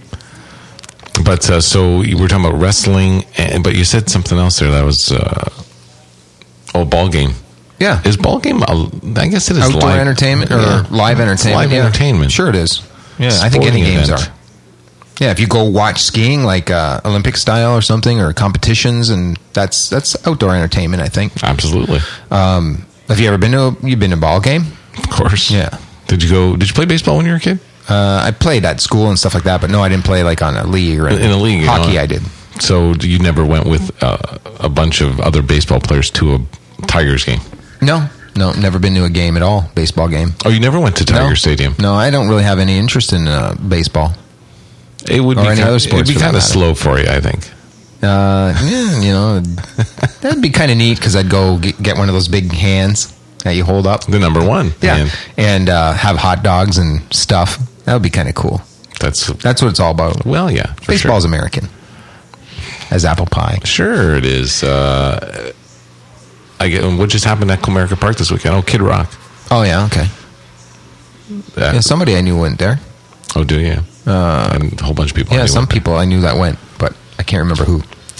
S2: But uh, so you were talking about wrestling, and, but you said something else there that was uh, oh, ball game.
S3: Yeah.
S2: Is ball game? a- I guess it is
S3: Outdoor
S2: live
S3: entertainment or
S2: Yeah.
S3: live
S2: It's
S3: entertainment?
S2: live
S3: yeah.
S2: entertainment.
S3: Sure, it is. Yeah, I think any
S2: Sporting
S3: games
S2: event.
S3: are. Yeah, if you go watch skiing, like uh, Olympic style or something, or competitions, and that's that's outdoor entertainment. I think.
S2: Absolutely,
S3: Um, have you ever been to a, you've been to a ball game?
S2: of course.
S3: Yeah.
S2: Did you go? Did you play baseball when you were a kid?
S3: Uh, I played at school and stuff like that, but no, I didn't play like on a league or
S2: In
S3: anything.
S2: a league, you
S3: Hockey,
S2: know.
S3: I did.
S2: So you never went with uh, a bunch of other baseball players to a Tigers game?
S3: No, no, never been to a game at all. Baseball game.
S2: Oh, you never went to Tiger
S3: no.
S2: Stadium?
S3: No, I don't really have any interest in uh, baseball.
S2: It would
S3: Or
S2: be
S3: any
S2: kind,
S3: other sports
S2: It'd be
S3: for that
S2: kind of
S3: matter.
S2: slow for you, I think.
S3: Uh, yeah, you know, that'd be kind of neat because I'd go get, get one of those big hands that you hold up.
S2: The number one.
S3: Yeah,
S2: man.
S3: and uh, have hot dogs and stuff. That would be kind of cool.
S2: That's
S3: That's what it's all about.
S2: well, yeah. for
S3: Baseball's
S2: sure.
S3: American, as apple pie.
S2: Sure, it is. Uh, I get what just happened at Comerica Park this weekend. Oh, Kid Rock.
S3: Oh yeah, okay.
S2: Yeah.
S3: Yeah, somebody I knew went there.
S2: Oh, do you?
S3: Uh,
S2: and a whole bunch of people. I
S3: Yeah,
S2: knew
S3: some
S2: went there.
S3: people I knew that went, but I can't remember who.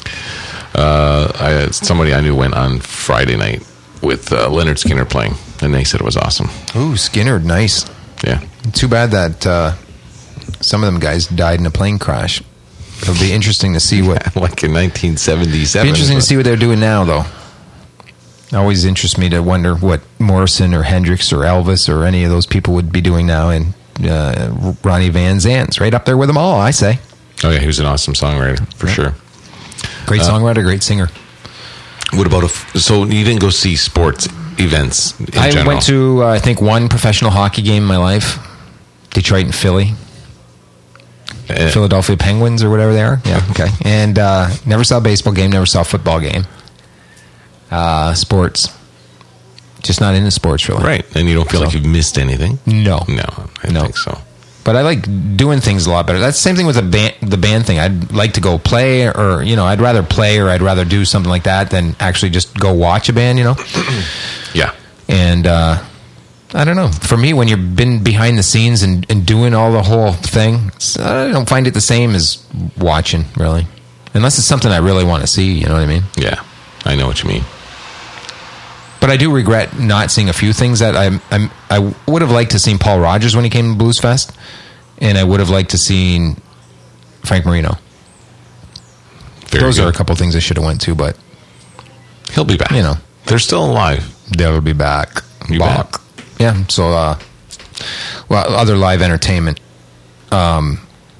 S2: Uh, I, somebody I knew went on Friday night with uh, Leonard Skinner playing, and they said it was awesome.
S3: Ooh, Skinner, nice.
S2: Yeah.
S3: Too bad that uh, some of them guys died in a plane crash. It'll be interesting to see what.
S2: Like in nineteen seventy-seven.
S3: Be interesting to see what they're doing now, though. Always interests me to wonder what Morrison or Hendrix or Elvis or any of those people would be doing now. And uh, Ronnie Van Zant's right up there with them all, I say.
S2: Oh yeah, he was an awesome songwriter for
S3: Yeah.
S2: sure.
S3: Great songwriter, great singer.
S2: What about a? F- so you didn't go see sports events in
S3: I
S2: general?
S3: went to, uh, I think, one professional hockey game in my life. Detroit and Philly.
S2: Uh,
S3: Philadelphia Penguins or whatever they are. Yeah, okay. And uh, never saw a baseball game, never saw a football game. Uh, sports. Just not into sports, really.
S2: right, and you don't feel
S3: So-
S2: like you've missed anything.
S3: No.
S2: No, I
S3: No.
S2: think so.
S3: But I like doing things a lot better. That's the same thing with the band, the band thing. I'd like to go play, or, you know, I'd rather play or I'd rather do something like that than actually just go watch a band, you know?
S2: Yeah,
S3: And uh, I don't know. For me, when you've been behind the scenes and, and doing all the whole thing, it's- I don't find it the same as watching, really. Unless it's something I really want to see, you know what I mean?
S2: yeah, I know what you mean.
S3: But I do regret not seeing a few things that I I'm, I would have liked to seen Paul Rogers when he came to Blues Fest, and I would have liked to seen Frank Marino.
S2: Very
S3: Those
S2: good.
S3: are a couple things I should have went to, but
S2: He'll be back.
S3: you know.
S2: they're still alive.
S3: They'll be back.
S2: You
S3: back.
S2: bet.
S3: Yeah. So, uh, well, other live entertainment. Um,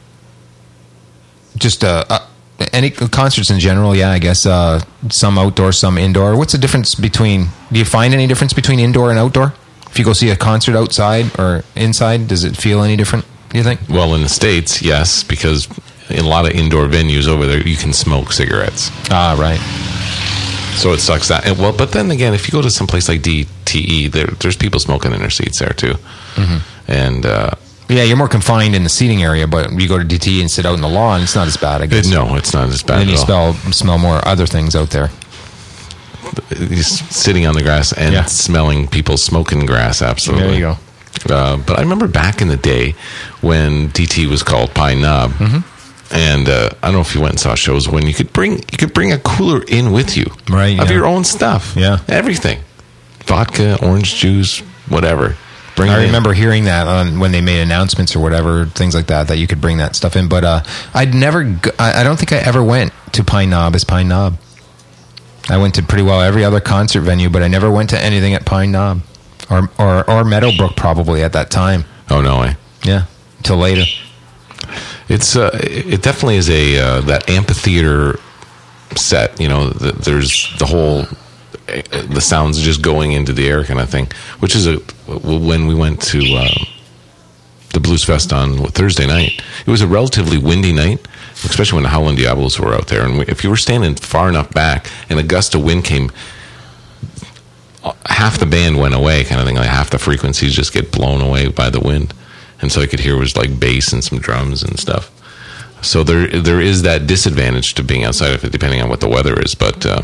S3: just uh, uh, any concerts in general. Yeah, I guess uh, some outdoor, some indoor. What's the difference between? Do you find any difference between indoor and outdoor? If you go see a concert outside or inside, does it feel any different? You think?
S2: Well, in the States, yes, because in a lot of indoor venues over there, you can smoke cigarettes.
S3: Ah, right.
S2: So it sucks that. And, well, but then again, if you go to some place like D T E, there, there's people smoking in their seats there too. Mm-hmm. And uh,
S3: yeah, you're more confined in the seating area, but you go to D T E and sit out in the lawn, it's not as bad, I guess.
S2: it, no, it's not as bad.
S3: And then you
S2: at all.
S3: smell smell more other things out there.
S2: Just sitting on the grass and
S3: Yeah.
S2: smelling people smoking grass. Absolutely.
S3: There you go.
S2: Uh, but I remember back in the day when D T was called Pine Knob,
S3: Mm-hmm.
S2: and uh, I don't know if you went and saw shows when you could bring you could bring a cooler in with you,
S3: Right,
S2: of
S3: yeah.
S2: your own stuff,
S3: Yeah.
S2: everything, vodka, orange juice, whatever. Bring it
S3: I
S2: in.
S3: remember hearing that on when they made announcements or whatever, things like that, that you could bring that stuff in. But uh, I'd never, g- I I don't think I ever went to Pine Knob as Pine Knob. I went to pretty well every other concert venue, but I never went to anything at Pine Knob or or, or Meadowbrook probably at that time.
S2: Oh no way!
S3: Yeah, till later.
S2: It's uh, it definitely is a uh, that amphitheater set. You know, the, there's the whole uh, the sounds just going into the air kind of thing, which is a when we went to uh, the Blues Fest on what, Thursday night. It was a relatively windy night, especially when the Howlin' Diablos were out there. And we, if you were standing far enough back and a gust of wind came, half the band went away, kind of thing. Like half the frequencies just get blown away by the wind. And so I could hear was like bass and some drums and stuff. So there there is that disadvantage to being outside of it, depending on what the weather is. But uh,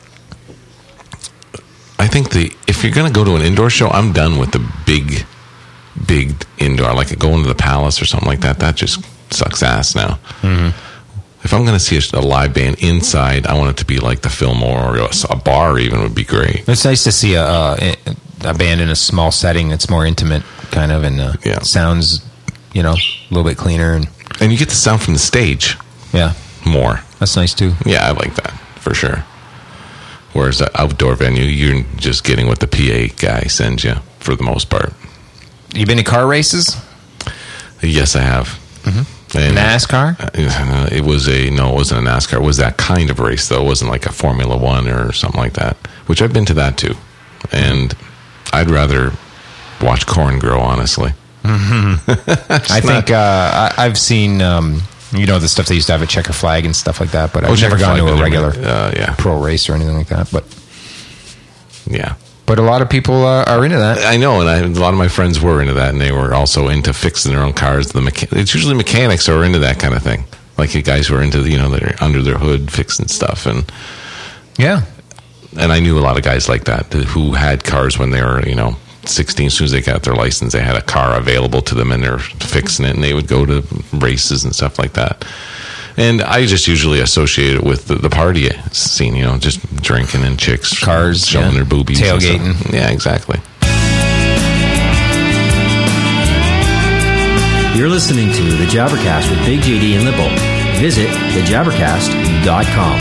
S2: I think the if you're going to go to an indoor show, I'm done with the big, big indoor, like going to the Palace or something like that. That just sucks ass now. Mm-hmm. If I'm going to see a, a live band inside, I want it to be like the Fillmore or a, a bar even would be great.
S3: It's nice to see a, a a band in a small setting that's more intimate, kind of, and uh,
S2: Yeah.
S3: sounds, you know, a little bit cleaner, and
S2: And you get the sound from the stage
S3: yeah,
S2: more.
S3: that's nice too.
S2: Yeah, I like that for sure. Whereas the outdoor venue, you're just getting what the P A guy sends you for the most part.
S3: You been to car races?
S2: Yes, I have. Mm-hmm. And,
S3: NASCAR?
S2: uh, it was a no, it wasn't a NASCAR. It was that kind of race though. It wasn't like a Formula One or something like that. Which I've been to that too, and I'd rather watch corn grow. Honestly,
S3: I think uh, I, I've seen, um, you know, the stuff they used to have a checker flag and stuff like that, but I've
S2: Oh,
S3: never
S2: checker
S3: gone
S2: flag,
S3: to a
S2: but
S3: regular
S2: uh, yeah,
S3: pro race or anything like that. But
S2: yeah.
S3: but a lot of people uh, are into that.
S2: I know, and I, a lot of my friends were into that, and they were also into fixing their own cars. The mecha- it's usually mechanics who are into that kind of thing, like the guys who are into, you know, that are under their hood fixing stuff. And
S3: Yeah.
S2: and I knew a lot of guys like that who had cars when they were, you know, sixteen. As soon as they got their license, they had a car available to them, and they're fixing it, and they would go to races and stuff like that. And I just usually associate it with the, the party scene, you know, just drinking and chicks,
S3: Cars,
S2: showing
S3: yeah.
S2: their boobies, and
S3: Tailgating.
S2: stuff. Yeah, exactly.
S6: You're listening to The Jabbercast with Big J D and Lippo. Visit the jabbercast dot com.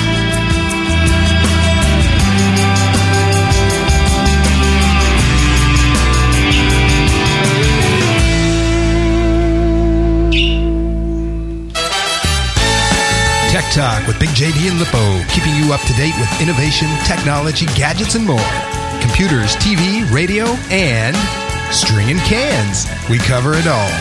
S4: Tech Talk with Big J D and Lippo, keeping you up to date with innovation, technology, gadgets, and more. Computers, T V, radio, and string and cans. We cover it all.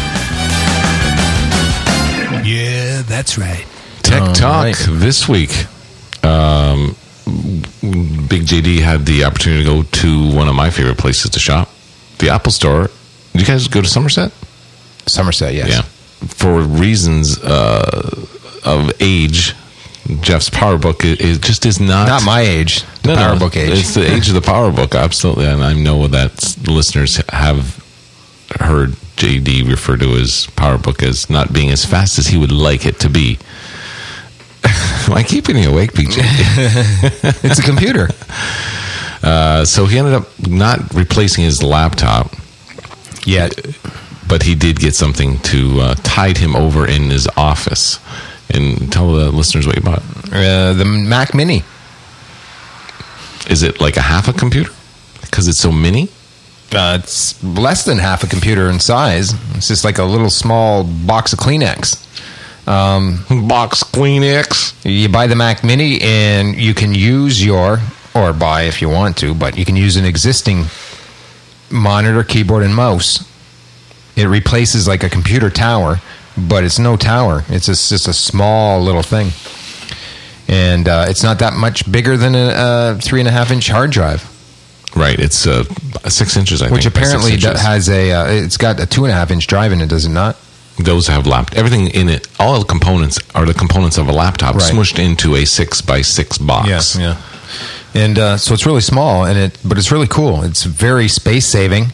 S4: Yeah, that's right.
S2: Tech
S3: All
S2: Talk
S3: right.
S2: this week. Um, Big J D had the opportunity to go to one of my favorite places to shop, the Apple Store. Did you guys go to Somerset?
S3: Somerset, yes.
S2: Yeah. For reasons uh, of age, Jeff's PowerBook it, it just is not
S3: Not my age. The
S2: No, no,
S3: PowerBook age.
S2: It's the age of the PowerBook, absolutely. And I know that listeners have heard J D refer to his PowerBook as not being as fast as he would like it to be. Am I keeping you awake, B J?
S3: It's a computer.
S2: uh, so he ended up not replacing his laptop,
S3: Yet.
S2: but he did get something to uh, tide him over in his office. And tell the listeners what you bought.
S3: Uh, the Mac Mini.
S2: Is it like a half a computer? Because it's so mini?
S3: Uh, it's less than half a computer in size. It's just like a little small box of Kleenex. Um,
S2: Box Kleenex.
S3: you buy the Mac Mini and you can use your, or buy if you want to, but you can use an existing monitor, keyboard, and mouse It replaces like a computer tower, but it's no tower. It's just, just a small little thing. And uh, it's not that much bigger than a, a three and a half inch hard drive.
S2: Right. It's uh, six inches, I
S3: Which
S2: think. by six
S3: apparently do-
S2: inches.
S3: has a, uh, it's got a two and a half inch drive in it, does it not?
S2: Those have lap. Everything in it, all the components are the components of a laptop
S3: Right.
S2: smushed into a six by six box.
S3: yeah. And uh, so it's really small, and it, but it's really cool. It's very space saving.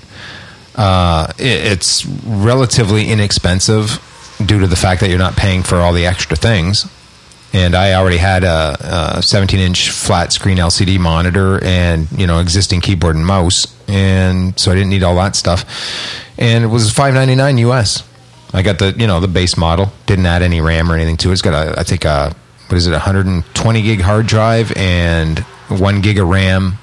S3: Uh, it, it's relatively inexpensive due to the fact that you're not paying for all the extra things. And I already had a, a seventeen inch flat screen L C D monitor and, you know, existing keyboard and mouse. And so I didn't need all that stuff. And it was five ninety-nine U S. I got the, you know, the base model. Didn't add any RAM or anything to it. It's got, a, I think, a, what is it, one hundred twenty gig hard drive and one gig of RAM.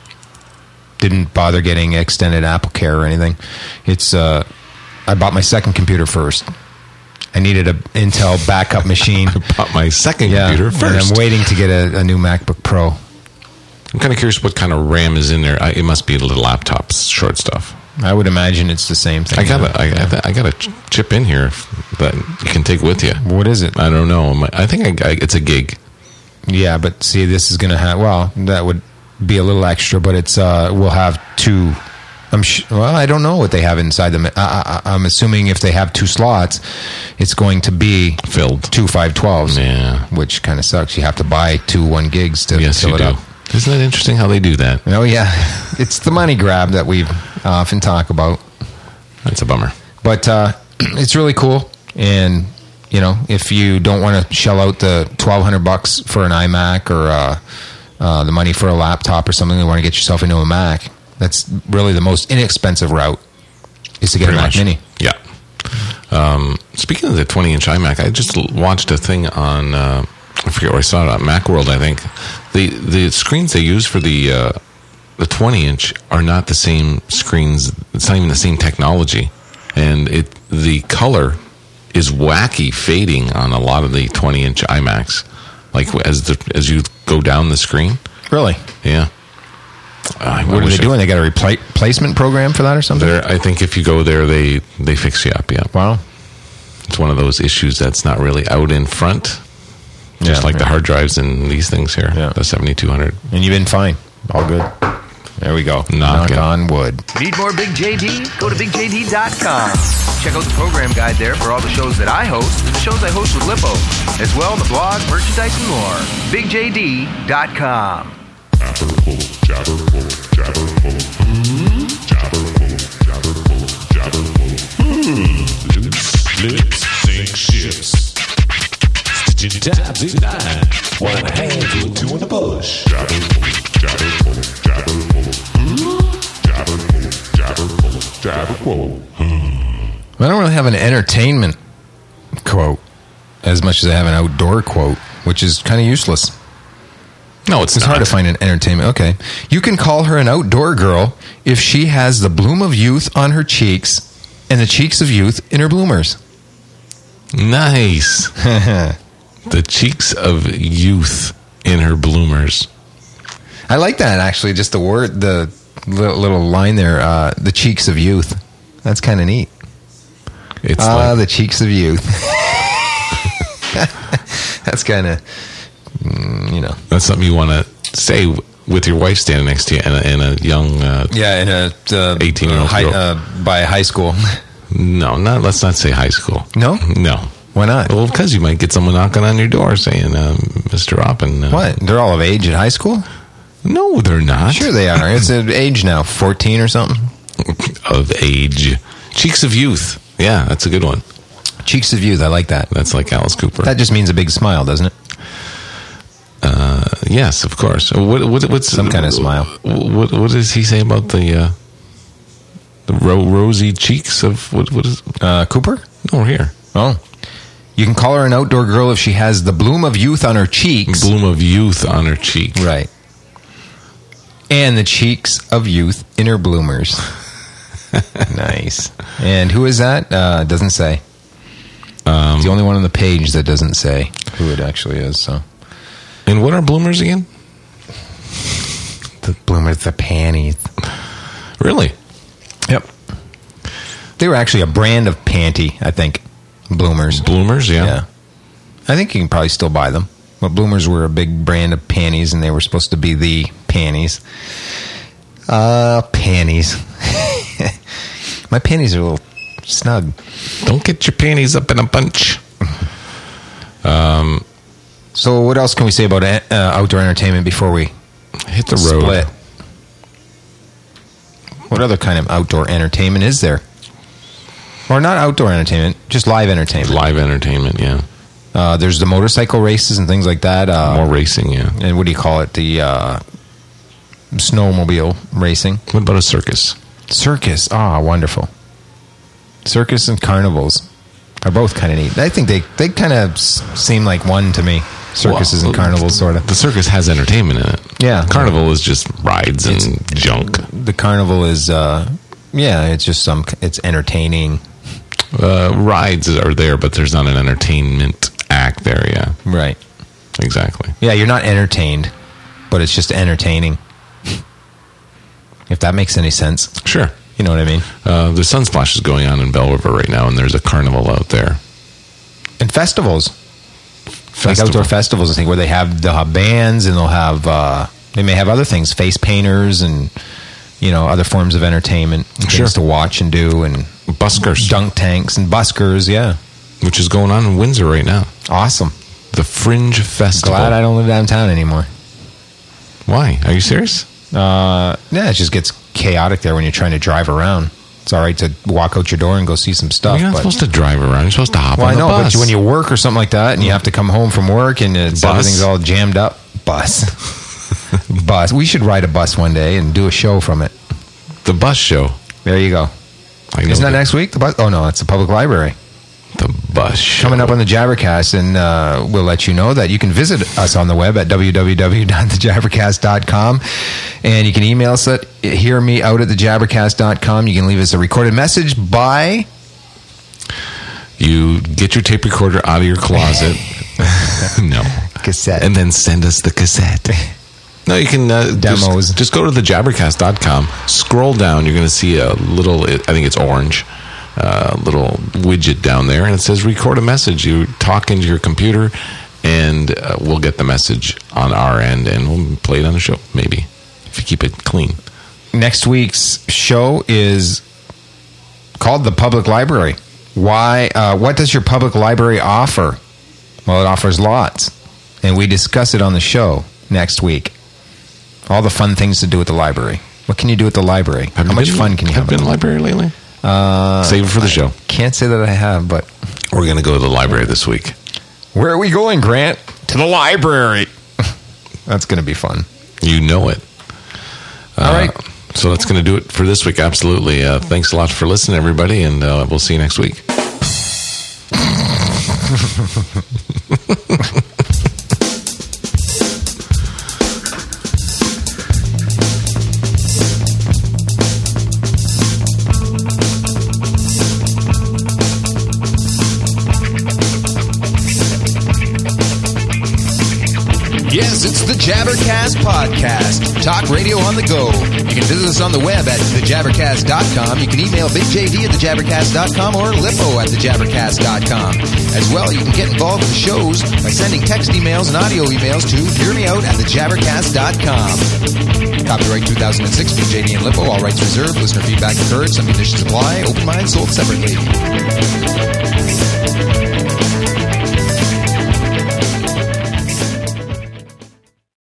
S3: Didn't bother getting extended Apple Care or anything. It's, uh, I bought my second computer first. I needed an Intel backup machine.
S2: I bought my second
S3: Yeah,
S2: computer
S3: and
S2: first.
S3: I'm waiting to get a, a new MacBook Pro.
S2: I'm kind of curious what kind of RAM is in there. I, it must be little laptops, short stuff.
S3: I would imagine it's the same thing.
S2: I got a, I, I, I got a ch- chip in here that you can take with you.
S3: What is it?
S2: I don't know. I think I, I, it's a gig.
S3: Yeah, but see, this is going to have, well, that would be a little extra, but it's, uh, we'll have two, I'm sh- well, I don't know what they have inside them. I, I, I'm assuming if they have two slots, it's going to be
S2: Filled.
S3: two five twelves,
S2: Yeah.
S3: which kind of sucks. You have to buy two one gigs to
S2: Yes,
S3: fill
S2: you
S3: it
S2: do.
S3: up.
S2: Isn't that interesting how they do that?
S3: Oh, yeah. It's the money grab that we often talk about.
S2: That's a bummer.
S3: But uh, it's really cool. And, you know, if you don't want to shell out the twelve hundred bucks for an iMac or uh, uh, the money for a laptop or something, you want to get yourself into a Mac, that's really the most inexpensive route is to get
S2: Pretty
S3: a Mac
S2: much.
S3: Mini.
S2: Yeah. Um, speaking of the twenty inch iMac, I just l- watched a thing on, uh, I forget where I saw it, on Macworld, I think. The the screens they use for the uh, the twenty inch are not the same screens. It's not even the same technology. And it the color is wacky fading on a lot of the twenty inch iMacs. Like as the as you go down the screen.
S3: Really?
S2: Yeah. I
S3: What are
S2: wish
S3: they
S2: I-
S3: doing? They got a repla- replacement program for that or something?
S2: There, I think if you go there, they, they fix you up. Yeah,
S3: Wow.
S2: it's one of those issues that's not really out in front, just
S3: Yeah,
S2: like the
S3: yeah.
S2: hard drives and these things here,
S3: Yeah.
S2: the seventy-two hundred.
S3: And you've been fine. All good. There we go. Knock
S2: Knocking.
S3: on wood.
S7: Need more Big J D? Go to big j d dot com. Check out the program guide there for all the shows that I host and the shows I host with Lippo. As well, the blog, merchandise, and more. big j d dot com.
S8: Flips, sink ships. Stitching tabs in nine. One hand to a two in the bush. Jabber jabber jabber jabber jabber jabber quote.
S3: I don't really have an entertainment quote as much as I have an outdoor quote, which is kind of useless.
S2: No, it's,
S3: It's
S2: not.
S3: hard to find an entertainment. Okay. You can call her an outdoor girl if she has the bloom of youth on her cheeks and the cheeks of youth in her bloomers.
S2: Nice. The cheeks of youth in her bloomers.
S3: I like that, actually. Just the word, the little, little line there, uh, the cheeks of youth. That's kind of neat.
S2: It's
S3: Ah,
S2: like,
S3: the cheeks of youth. That's kind of, mm, you know.
S2: that's something you want to say with your wife standing next to you and a, and a young. Uh,
S3: Yeah, in a uh,
S2: eighteen-year-old
S3: high,
S2: girl.
S3: uh, by high school.
S2: no, not. Let's not say high school.
S3: No?
S2: No.
S3: Why not?
S2: Well, because you might get someone knocking on your door saying, uh, "Mister Oppen." Uh,
S3: What? They're all of age at high school?
S2: No, they're not.
S3: Sure they are. It's an age now, fourteen or something.
S2: Of age, cheeks of youth. Yeah, that's a good one.
S3: Cheeks of youth. I like that.
S2: That's like Alice Cooper.
S3: That just means a big smile, doesn't it?
S2: Uh, yes, of course. What, what, what's
S3: Some kind of smile.
S2: What, what does he say about the uh, the ro- rosy cheeks of what? What is?
S3: Uh, Cooper?
S2: No, here.
S3: Oh. You can call her an outdoor girl if she has the bloom of youth on her cheeks.
S2: Bloom of youth on her cheek.
S3: Right. And the cheeks of youth in her bloomers. Nice. And who is that? Uh, doesn't say.
S2: Um,
S3: It's the only one on the page that doesn't say who it actually is. So
S2: and what are bloomers again?
S3: the bloomers, the panties.
S2: Really?
S3: Yep. They were actually a brand of panty, I think. Bloomers.
S2: Bloomers, yeah.
S3: Yeah. I think you can probably still buy them. But Bloomers were a big brand of panties, and they were supposed to be the panties. Uh, panties. My panties are a little snug.
S2: Don't get your panties up in a bunch. Um,
S3: so what else can we say about uh, outdoor entertainment before we
S2: hit the road?
S3: Split? What other kind of outdoor entertainment is there? Or not outdoor entertainment, just live entertainment.
S2: Live entertainment, yeah.
S3: Uh, there's the motorcycle races and things like that. Uh,
S2: More racing, yeah.
S3: And what do you call it? The uh, snowmobile racing.
S2: What about a circus?
S3: Circus. Ah, wonderful. Circus and carnivals are both kind of neat. I think they, they kind of s- seem like one to me. Circuses
S2: well,
S3: and carnivals, sort of.
S2: The circus has entertainment in it.
S3: Yeah.
S2: Carnival is just rides and
S3: It's-
S2: junk.
S3: The carnival is, uh, yeah, it's just some, it's entertaining.
S2: Uh, rides are there, but there's not an entertainment act there, yeah.
S3: Right.
S2: Exactly.
S3: Yeah, you're not entertained, but it's just entertaining. If that makes any sense.
S2: Sure.
S3: You know what I mean?
S2: Uh, the Sunsplash is going on in Bell River right now, and there's a carnival out there.
S3: And festivals.
S2: Festival.
S3: Like outdoor festivals, I think, where they have, they'll have bands and they'll have, uh, they may have other things, face painters and, you know, other forms of entertainment. And
S2: Sure.
S3: things to watch and do, and
S2: Buskers.
S3: dunk tanks and buskers, yeah.
S2: Which is going on in Windsor right now.
S3: Awesome.
S2: The Fringe Festival.
S3: Glad I don't live downtown anymore.
S2: Why? Are you serious?
S3: Uh, yeah, it just gets chaotic there when you're trying to drive around. It's all right to walk out your door and go see some stuff.
S2: You're not
S3: but,
S2: supposed to drive around. You're supposed to hop
S3: well,
S2: on
S3: I
S2: the
S3: know,
S2: bus.
S3: but when you work or something like that, and you have to come home from work, and it's,
S2: Bus.
S3: everything's all jammed up. Bus, bus. We should ride a bus one day and do a show from it.
S2: The bus show.
S3: There you go.
S2: I know
S3: Isn't that
S2: the-
S3: next week? The bus? Oh no, it's the public library.
S2: The bus show.
S3: Coming up on the Jabbercast, and uh, we'll let you know that you can visit us on the web at w w w dot the jabbercast dot com, and you can email us at hear me out at the jabbercast dot com. You can leave us a recorded message by...
S2: You get your tape recorder out of your closet. No.
S3: Cassette.
S2: And then send us the cassette. No, you can... Uh,
S3: Demos.
S2: Just, just go to the jabbercast dot com. Scroll down. You're going to see a little... I think it's orange. Uh, little widget down there, and it says record a message. You talk into your computer, and uh, we'll get the message on our end, and we'll play it on the show, maybe, if you keep it clean.
S3: Next week's show is called The Public Library. Why? Uh, what does your public library offer? Well, it offers lots, and we discuss it on the show next week. All the fun things to do at the library. What can you do at the library?
S2: Have
S3: How
S2: you
S3: much
S2: been-
S3: fun can you have?
S2: Have been to the library lately?
S3: Uh,
S2: Save it for the show.
S3: Can't say that I have, but
S2: We're going to go to the library this week.
S3: where are we going, Grant? To the library. That's going to be fun.
S2: You know it.
S3: All
S2: Uh,
S3: right.
S2: So that's going to do it for this week. Absolutely. Uh, thanks a lot for listening, everybody, and uh, we'll see you next week.
S1: Yes, it's the Jabbercast Podcast. Talk radio on the go. You can visit us on the web at the jabbercast dot com. You can email Big J D at the jabbercast dot com or Lippo at the jabbercast dot com. As well, you can get involved with the shows by sending text emails and audio emails to hear me out at the jabbercast dot com. Copyright two thousand six, Big J D and Lippo. All rights reserved. Listener feedback encouraged. Some conditions apply. Open mind sold separately.